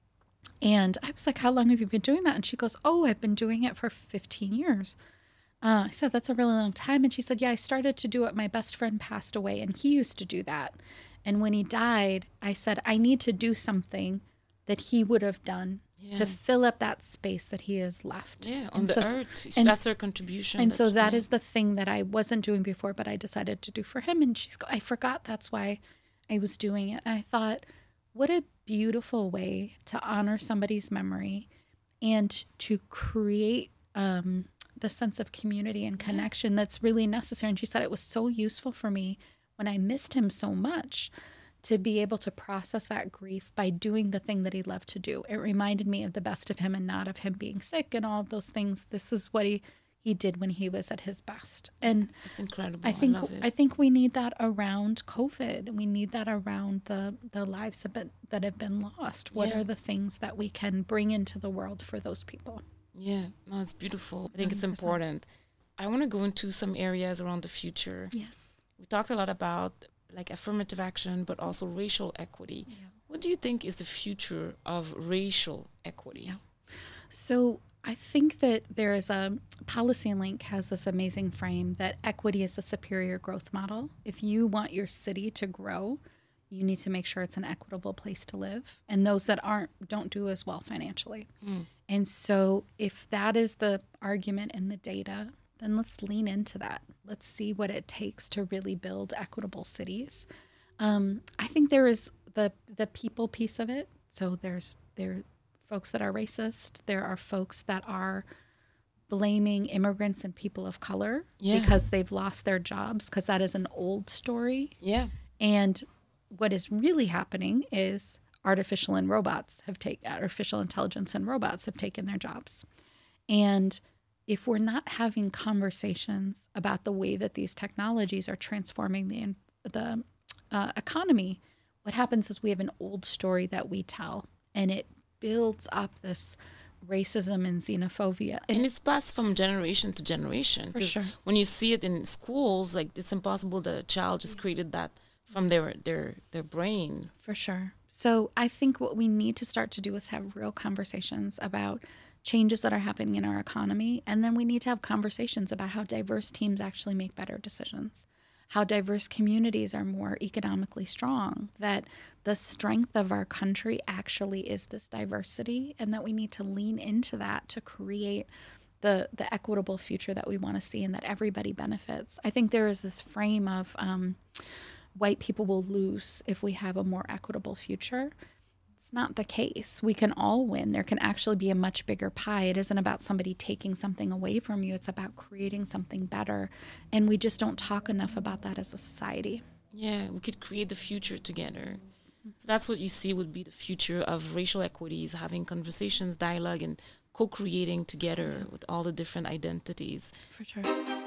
A: And I was like, how long have you been doing that? And she goes, oh, I've been doing it for 15 years. I said, that's a really long time. And she said, yeah, I started to do it. My best friend passed away and he used to do that. And when he died, I said, I need to do something that he would have done to fill up that space that he has left.
B: Yeah, on
A: And
B: the
A: so-
B: earth.
A: and
B: That's her contribution.
A: And so that
B: yeah.
A: is the thing that I wasn't doing before, but I decided to do for him. And I forgot that's why I was doing it. And I thought, what a beautiful way to honor somebody's memory and to create the sense of community and connection that's really necessary. And she said it was so useful for me when I missed him so much to be able to process that grief by doing the thing that he loved to do. It reminded me of the best of him and not of him being sick and all of those things. This is what he did when he was at his best. And
B: it's incredible.
A: I think
B: love it.
A: I think we need that around COVID. We need that around the lives that have been lost. What are the things that we can bring into the world for those people?
B: Yeah, no, it's beautiful. I think
A: 100%.
B: it's important. I want to go into some areas around the future.
A: Yes.
B: We talked a lot about like affirmative action, but also racial equity.
A: Yeah.
B: What do you think is the future of racial equity?
A: Yeah. So I think that there is Policy Link has this amazing frame that equity is a superior growth model. If you want your city to grow, you need to make sure it's an equitable place to live. And those that don't do as well financially. And so if that is the argument in the data, then let's lean into that. Let's see what it takes to really build equitable cities. I think there is the people piece of it. So there are folks that are racist. There are folks that are blaming immigrants and people of color because they've lost their jobs, because that is an old story.
B: Yeah.
A: And what is really happening is artificial intelligence and robots have taken their jobs. And if we're not having conversations about the way that these technologies are transforming the economy, what happens is we have an old story that we tell, and it builds up this racism and xenophobia.
B: And it's passed from generation to generation.
A: For sure.
B: When you see it in schools, like it's impossible that a child just created that from their brain.
A: For sure. So I think what we need to start to do is have real conversations about changes that are happening in our economy. And then we need to have conversations about how diverse teams actually make better decisions, how diverse communities are more economically strong, that the strength of our country actually is this diversity, and that we need to lean into that to create the equitable future that we want to see and that everybody benefits. I think there is this frame of white people will lose if we have a more equitable future. It's not the case. We can all win. There can actually be a much bigger pie. It isn't about somebody taking something away from you. It's about creating something better. And we just don't talk enough about that as a society.
B: Yeah, we could create the future together. So that's what you see would be the future of racial equities, having conversations, dialogue, and co-creating together with all the different identities.
A: For sure.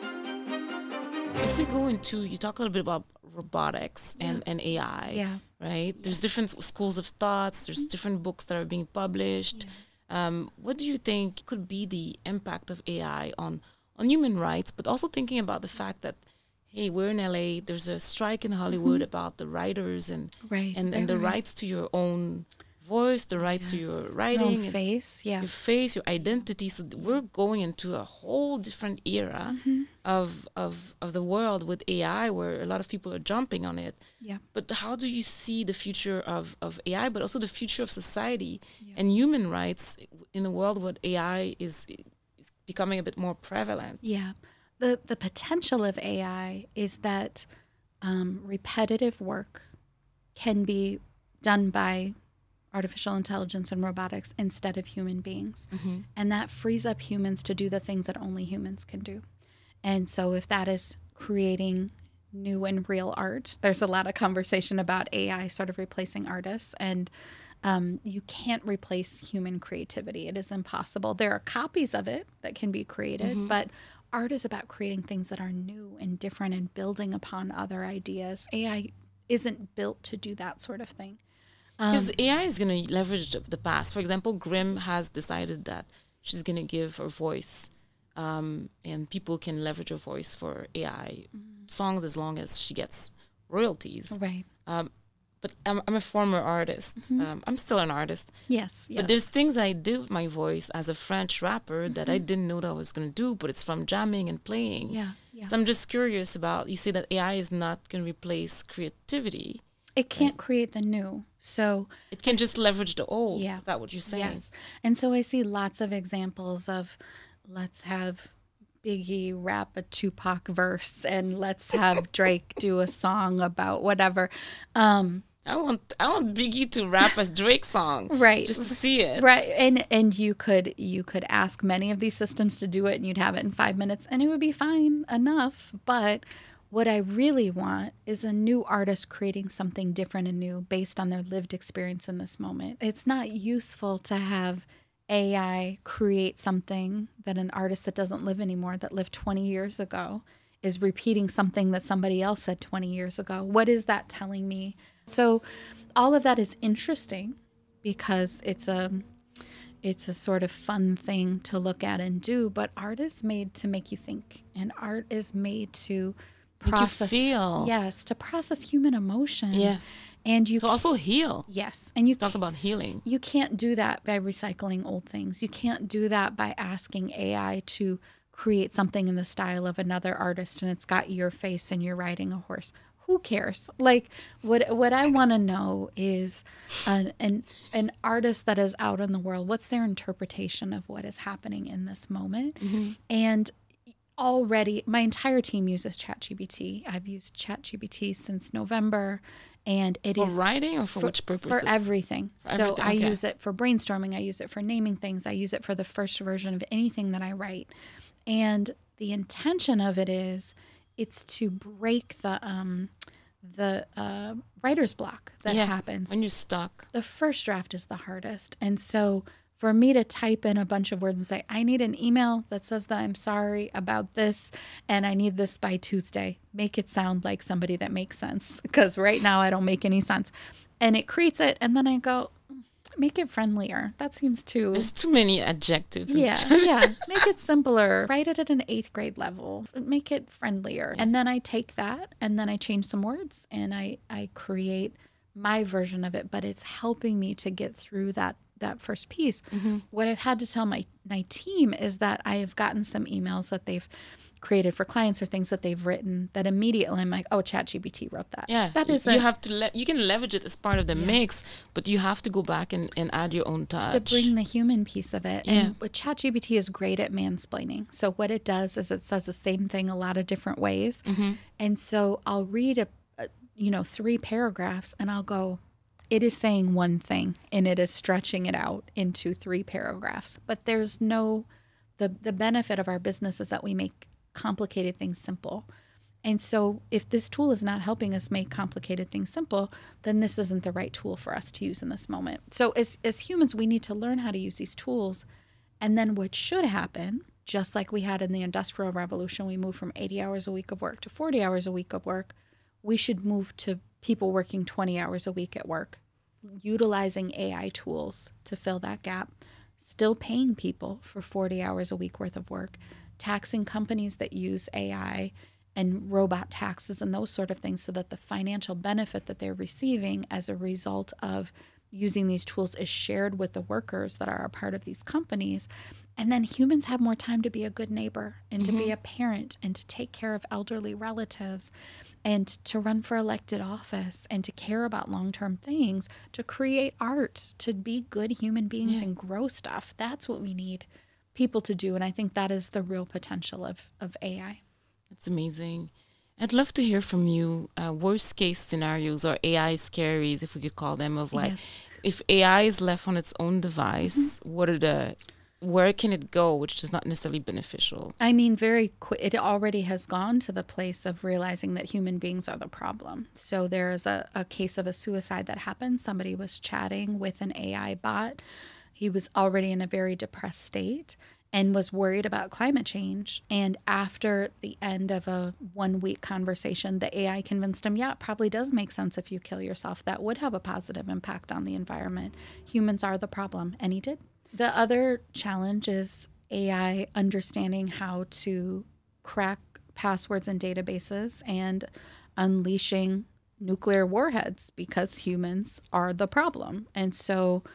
B: If we go into, you talk a little bit about robotics and AI, right? There's different schools of thoughts. There's different books that are being published. What do you think could be the impact of AI on human rights, but also thinking about the fact that, hey, we're in LA, there's a strike in Hollywood about the writers and the rights to your own voice, the rights to your writing,
A: your own face,
B: your face, your identity. So we're going into a whole different era of the world with AI, where a lot of people are jumping on it.
A: Yeah.
B: But how do you see the future of AI, but also the future of society and human rights in the world where AI is becoming a bit more prevalent?
A: Yeah. The potential of AI is that repetitive work can be done by artificial intelligence and robotics instead of human beings. And that frees up humans to do the things that only humans can do. And so if that is creating new and real art, there's a lot of conversation about AI sort of replacing artists. And you can't replace human creativity. It is impossible. There are copies of it that can be created, but art is about creating things that are new and different and building upon other ideas. AI isn't built to do that sort of thing.
B: Because AI is going to leverage the past. For example, Grimm has decided that she's going to give her voice, and people can leverage her voice for AI songs as long as she gets royalties.
A: Right.
B: But I'm a former artist. I'm still an artist.
A: Yes.
B: But there's things I did with my voice as a French rapper that I didn't know that I was going to do, but it's from jamming and playing.
A: Yeah.
B: So I'm just curious about, you say that AI is not going to replace creativity.
A: It can't create the new. So
B: it can just leverage the old.
A: Yeah.
B: Is that what you're saying?
A: Yes. And so I see lots of examples of, let's have Biggie rap a Tupac verse and let's have Drake do a song about whatever.
B: I want Biggie to rap a Drake song.
A: Right.
B: Just to see it.
A: Right. And you could ask many of these systems to do it and you'd have it in 5 minutes and it would be fine enough. But What I really want is a new artist creating something different and new based on their lived experience in this moment. It's not useful to have AI create something that an artist that doesn't live anymore, that lived 20 years ago, is repeating something that somebody else said 20 years ago. What is that telling me? So all of that is interesting because it's a sort of fun thing to look at and do, but art is made to make you think, and art is made to process,
B: feel.
A: Yes, to process human emotion.
B: Yeah.
A: And you
B: To also heal.
A: yes, and you
B: Talked about healing.
A: you can't do that by recycling old things. You can't do that by asking AI to create something in the style of another artist and it's got your face and you're riding a horse. Who cares? Like what I want to know is an artist that is out in the world. What's their interpretation of what is happening in this moment? And already my entire team uses ChatGPT. I've used ChatGPT since November, and it
B: For
A: is
B: writing or for which purposes?
A: for everything. So
B: everything,
A: I
B: okay.
A: use it for brainstorming. I use it for naming things. I use it for the first version of anything that I write. And the intention of it is it's to break the writer's block that happens.
B: When you're stuck.
A: The first draft is the hardest. And so for me to type in a bunch of words and say, I need an email that says that I'm sorry about this and I need this by Tuesday, make it sound like somebody that makes sense. Because right now I don't make any sense. And it creates it. And then I go, make it friendlier. That seems too...
B: There's too many adjectives.
A: Yeah. Make it simpler. Write it at an 8th grade level. Make it friendlier. And then I take that and then I change some words and I create my version of it. But it's helping me to get through that first piece. What I've had to tell my team is that I have gotten some emails that they've created for clients or things that they've written that immediately I'm like, oh, ChatGPT wrote that.
B: Yeah,
A: that is
B: you have to you can leverage it as part of the mix, but you have to go back and add your own touch
A: to bring the human piece of it. And but ChatGPT is great at mansplaining. So what it does is it says the same thing a lot of different ways. And so I'll read 3 paragraphs and I'll go, it is saying one thing and it is stretching it out into 3 paragraphs. But there's no, the benefit of our business is that we make complicated things simple. And so if this tool is not helping us make complicated things simple, then this isn't the right tool for us to use in this moment. So as humans, we need to learn how to use these tools. And then what should happen, just like we had in the Industrial Revolution, we moved from 80 hours a week of work to 40 hours a week of work. We should move to people working 20 hours a week at work, utilizing AI tools to fill that gap, still paying people for 40 hours a week worth of work, taxing companies that use AI and robot taxes and those sort of things so that the financial benefit that they're receiving as a result of using these tools is shared with the workers that are a part of these companies. And then humans have more time to be a good neighbor and to be a parent and to take care of elderly relatives and to run for elected office and to care about long-term things, to create art, to be good human beings and grow stuff. That's what we need people to do. And I think that is the real potential of AI.
B: That's amazing. I'd love to hear from you worst case scenarios or AI scaries, if we could call them, of like, if AI is left on its own device, where can it go, which is not necessarily beneficial?
A: I mean, it already has gone to the place of realizing that human beings are the problem. So there is a case of a suicide that happened. Somebody was chatting with an AI bot. He was already in a very depressed state and was worried about climate change. And after the end of a 1-week conversation, the AI convinced him, yeah, it probably does make sense if you kill yourself. That would have a positive impact on the environment. Humans are the problem. And he did. The other challenge is AI understanding how to crack passwords and databases and unleashing nuclear warheads because humans are the problem. And so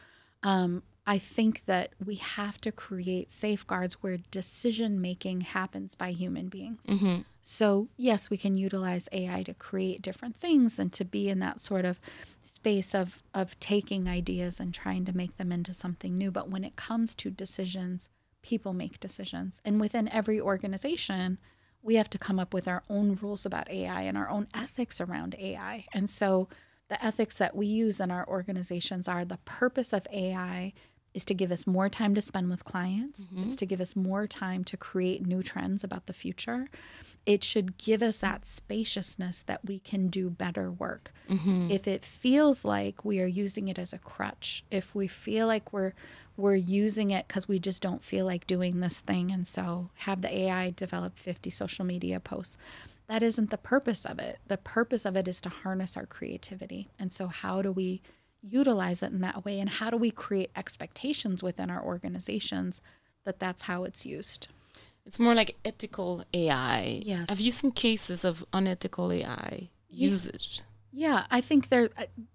A: I think that we have to create safeguards where decision-making happens by human beings. So yes, we can utilize AI to create different things and to be in that sort of space of taking ideas and trying to make them into something new. But when it comes to decisions, people make decisions. And within every organization, we have to come up with our own rules about AI and our own ethics around AI. And so the ethics that we use in our organizations are the purpose of AI is to give us more time to spend with clients. It's to give us more time to create new trends about the future. It should give us that spaciousness that we can do better work. If it feels like we are using it as a crutch, if we feel like we're using it because we just don't feel like doing this thing, and so have the AI develop 50 social media posts, that isn't the purpose of it. The purpose of it is to harness our creativity. And so how do we utilize it in that way? And how do we create expectations within our organizations that that's how it's used?
B: It's more like ethical AI.
A: Yes.
B: Have you seen cases of unethical AI usage?
A: Yeah, I think there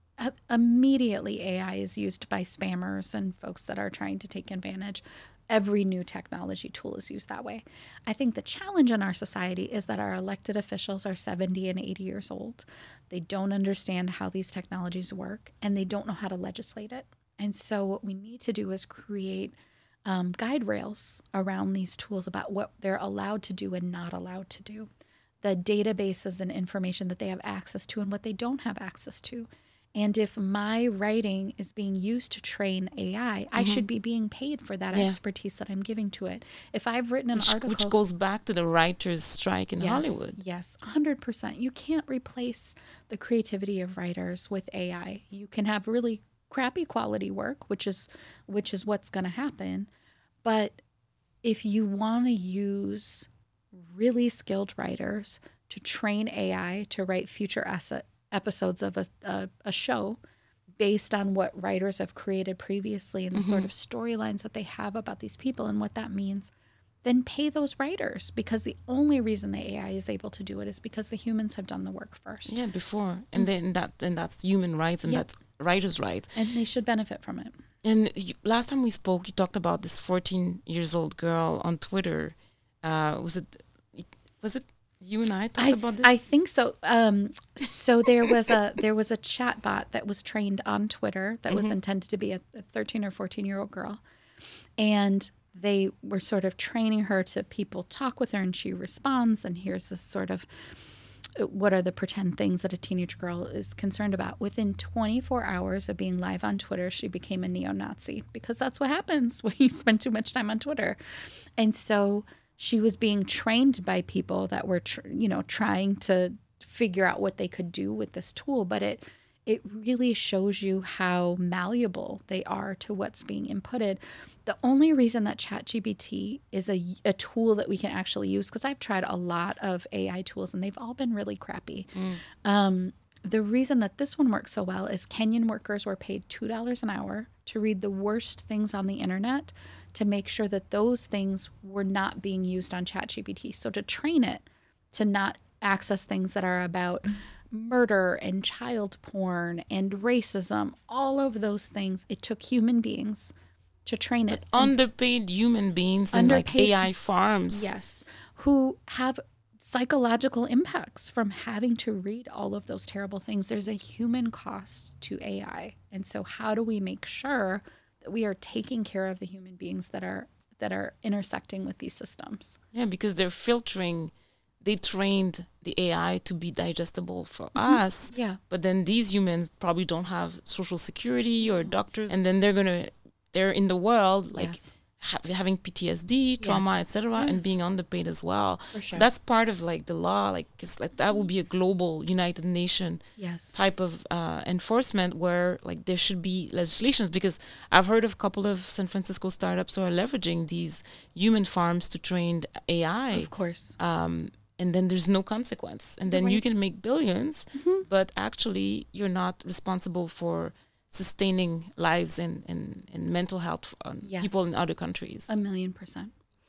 A: immediately AI is used by spammers and folks that are trying to take advantage. Every new technology tool is used that way. I think the challenge in our society is that our elected officials are 70 and 80 years old. They don't understand how these technologies work, and they don't know how to legislate it. And so what we need to do is create guide rails around these tools about what they're allowed to do and not allowed to do, the databases and information that they have access to and what they don't have access to. And if my writing is being used to train AI, I should be being paid for that expertise that I'm giving to it. If I've written an article...
B: Which goes back to the writers' strike in Hollywood.
A: Yes, 100%. You can't replace the creativity of writers with AI. You can have really crappy quality work, which is what's going to happen. But if you want to use really skilled writers to train AI to write future episodes of a show based on what writers have created previously and the sort of storylines that they have about these people and what that means, then pay those writers, because the only reason the AI is able to do it is because the humans have done the work first.
B: Yeah, before. And then that's human rights, and that's writers' rights.
A: And they should benefit from it.
B: And last time we spoke, you talked about this 14-year-old girl on Twitter. Was it you and I talked about this?
A: I think so. So there was a chat bot that was trained on Twitter that was intended to be a 13 or 14-year-old girl. And they were sort of training her to people talk with her, and she responds. And here's this sort of, what are the pretend things that a teenage girl is concerned about? Within 24 hours of being live on Twitter, she became a neo-Nazi, because that's what happens when you spend too much time on Twitter. And so she was being trained by people that were, trying to figure out what they could do with this tool. But it really shows you how malleable they are to what's being inputted. The only reason that ChatGPT is a tool that we can actually use, because I've tried a lot of AI tools and they've all been really crappy. The reason that this one works so well is Kenyan workers were paid $2 an hour to read the worst things on the internet to make sure that those things were not being used on ChatGPT. So to train it to not access things that are about murder and child porn and racism, all of those things, it took human beings to train it.
B: Underpaid human beings in like AI farms.
A: Yes, who have psychological impacts from having to read all of those terrible things. There's a human cost to AI. And so how do we make sure that we are taking care of the human beings that are intersecting with these systems?
B: Yeah, because they're filtering. They trained the AI to be digestible for us.
A: Yeah.
B: But then these humans probably don't have social security or doctors. And then they're in the world, like having PTSD, trauma, etc., and being underpaid as well.
A: For sure.
B: So that's part of like the law, like, because like that would be a global United Nations type of enforcement where like there should be legislations, because I've heard of a couple of San Francisco startups who are leveraging these human farms to train AI.
A: Of course.
B: And then there's no consequence. And then you can make billions, but actually you're not responsible for sustaining lives and mental health on people in other countries.
A: 1,000,000%.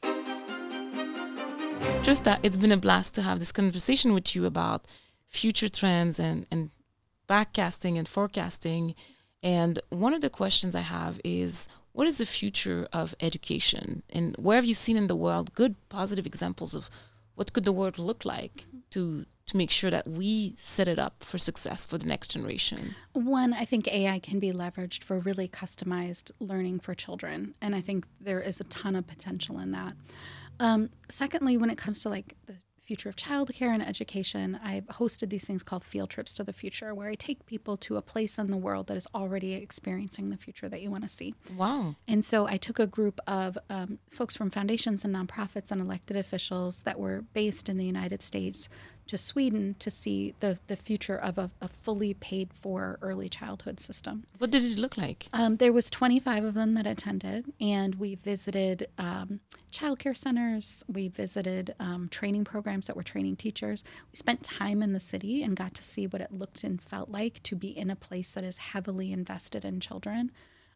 B: Trista, it's been a blast to have this conversation with you about future trends and backcasting and forecasting. And one of the questions I have is, what is the future of education? And where have you seen in the world good, positive examples of what could the world look like to make sure that we set it up for success for the next generation?
A: One, I think AI can be leveraged for really customized learning for children. And I think there is a ton of potential in that. Secondly, when it comes to like the future of childcare and education, I've hosted these things called field trips to the future, where I take people to a place in the world that is already experiencing the future that you want to see.
B: Wow.
A: And so I took a group of folks from foundations and nonprofits and elected officials that were based in the United States to Sweden to see the future of a fully paid for early childhood system.
B: What did it look like?
A: There was 25 of them that attended, and we visited childcare centers. We visited training programs that were training teachers. We spent time in the city and got to see what it looked and felt like to be in a place that is heavily invested in children.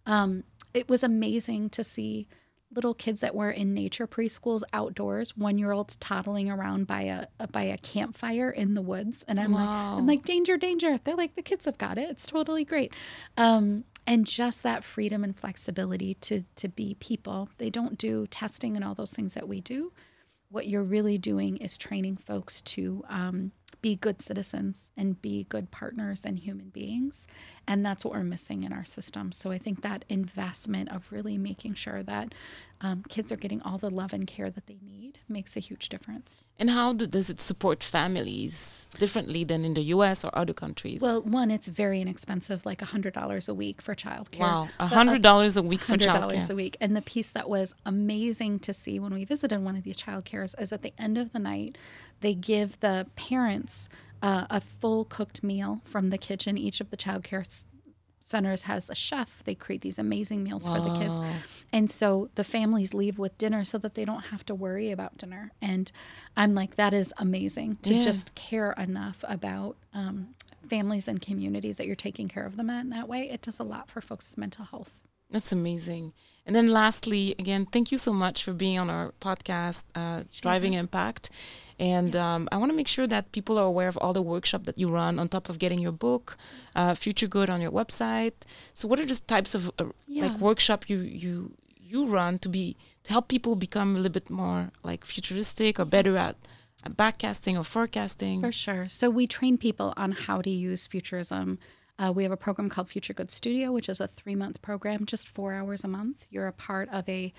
A: It was amazing to see little kids that were in nature preschools outdoors, 1-year-olds toddling around by a campfire in the woods. And I'm like, danger, danger. They're like, the kids have got it. It's totally great. And just that freedom and flexibility to be people. They don't do testing and all those things that we do. What you're really doing is training folks to be good citizens and be good partners and human beings. And that's what we're missing in our system. So I think that investment of really making sure that kids are getting all the love and care that they need makes a huge difference.
B: And how does it support families differently than in the U.S. or other countries?
A: Well, one, it's very inexpensive, like $100 a week for childcare.
B: Wow, $100 a week for childcare.
A: $100 a week. And the piece that was amazing to see when we visited one of these childcares is at the end of the night, they give the parents a full cooked meal from the kitchen. Each of the childcare centers has a chef. They create these amazing meals for the kids. And so the families leave with dinner so that they don't have to worry about dinner. And I'm like, that is amazing to just care enough about families and communities that you're taking care of them in that way. It does a lot for folks' mental health.
B: That's amazing. And then lastly, again, thank you so much for being on our podcast, Driving Impact. And I want to make sure that people are aware of all the workshops that you run on top of getting your book, Future Good, on your website. So what are the types of like workshop you run to help people become a little bit more like futuristic or better at backcasting or forecasting?
A: For sure. So we train people on how to use futurism. We have a program called Future Good Studio, which is a 3-month program, just 4 hours a month. You're a part of a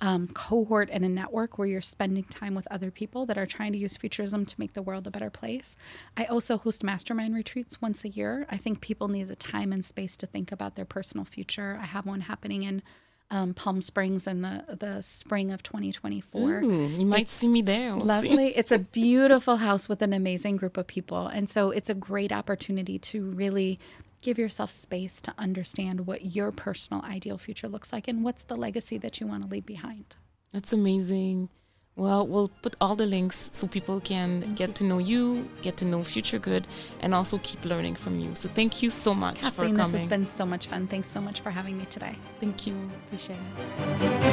A: cohort and a network where you're spending time with other people that are trying to use futurism to make the world a better place. I also host mastermind retreats once a year. I think people need the time and space to think about their personal future. I have one happening in Palm Springs in the spring of 2024.
B: Ooh, you might see me there. We'll
A: lovely.
B: See.
A: It's a beautiful house with an amazing group of people. And so it's a great opportunity to really give yourself space to understand what your personal ideal future looks like and what's the legacy that you want to leave behind.
B: That's amazing. Well, we'll put all the links so people can get to know you, get to know Future Good, and also keep learning from you. So thank you so much
A: Kathleen,
B: for coming.
A: This has been so much fun. Thanks so much for having me today.
B: Thank you.
A: Appreciate it.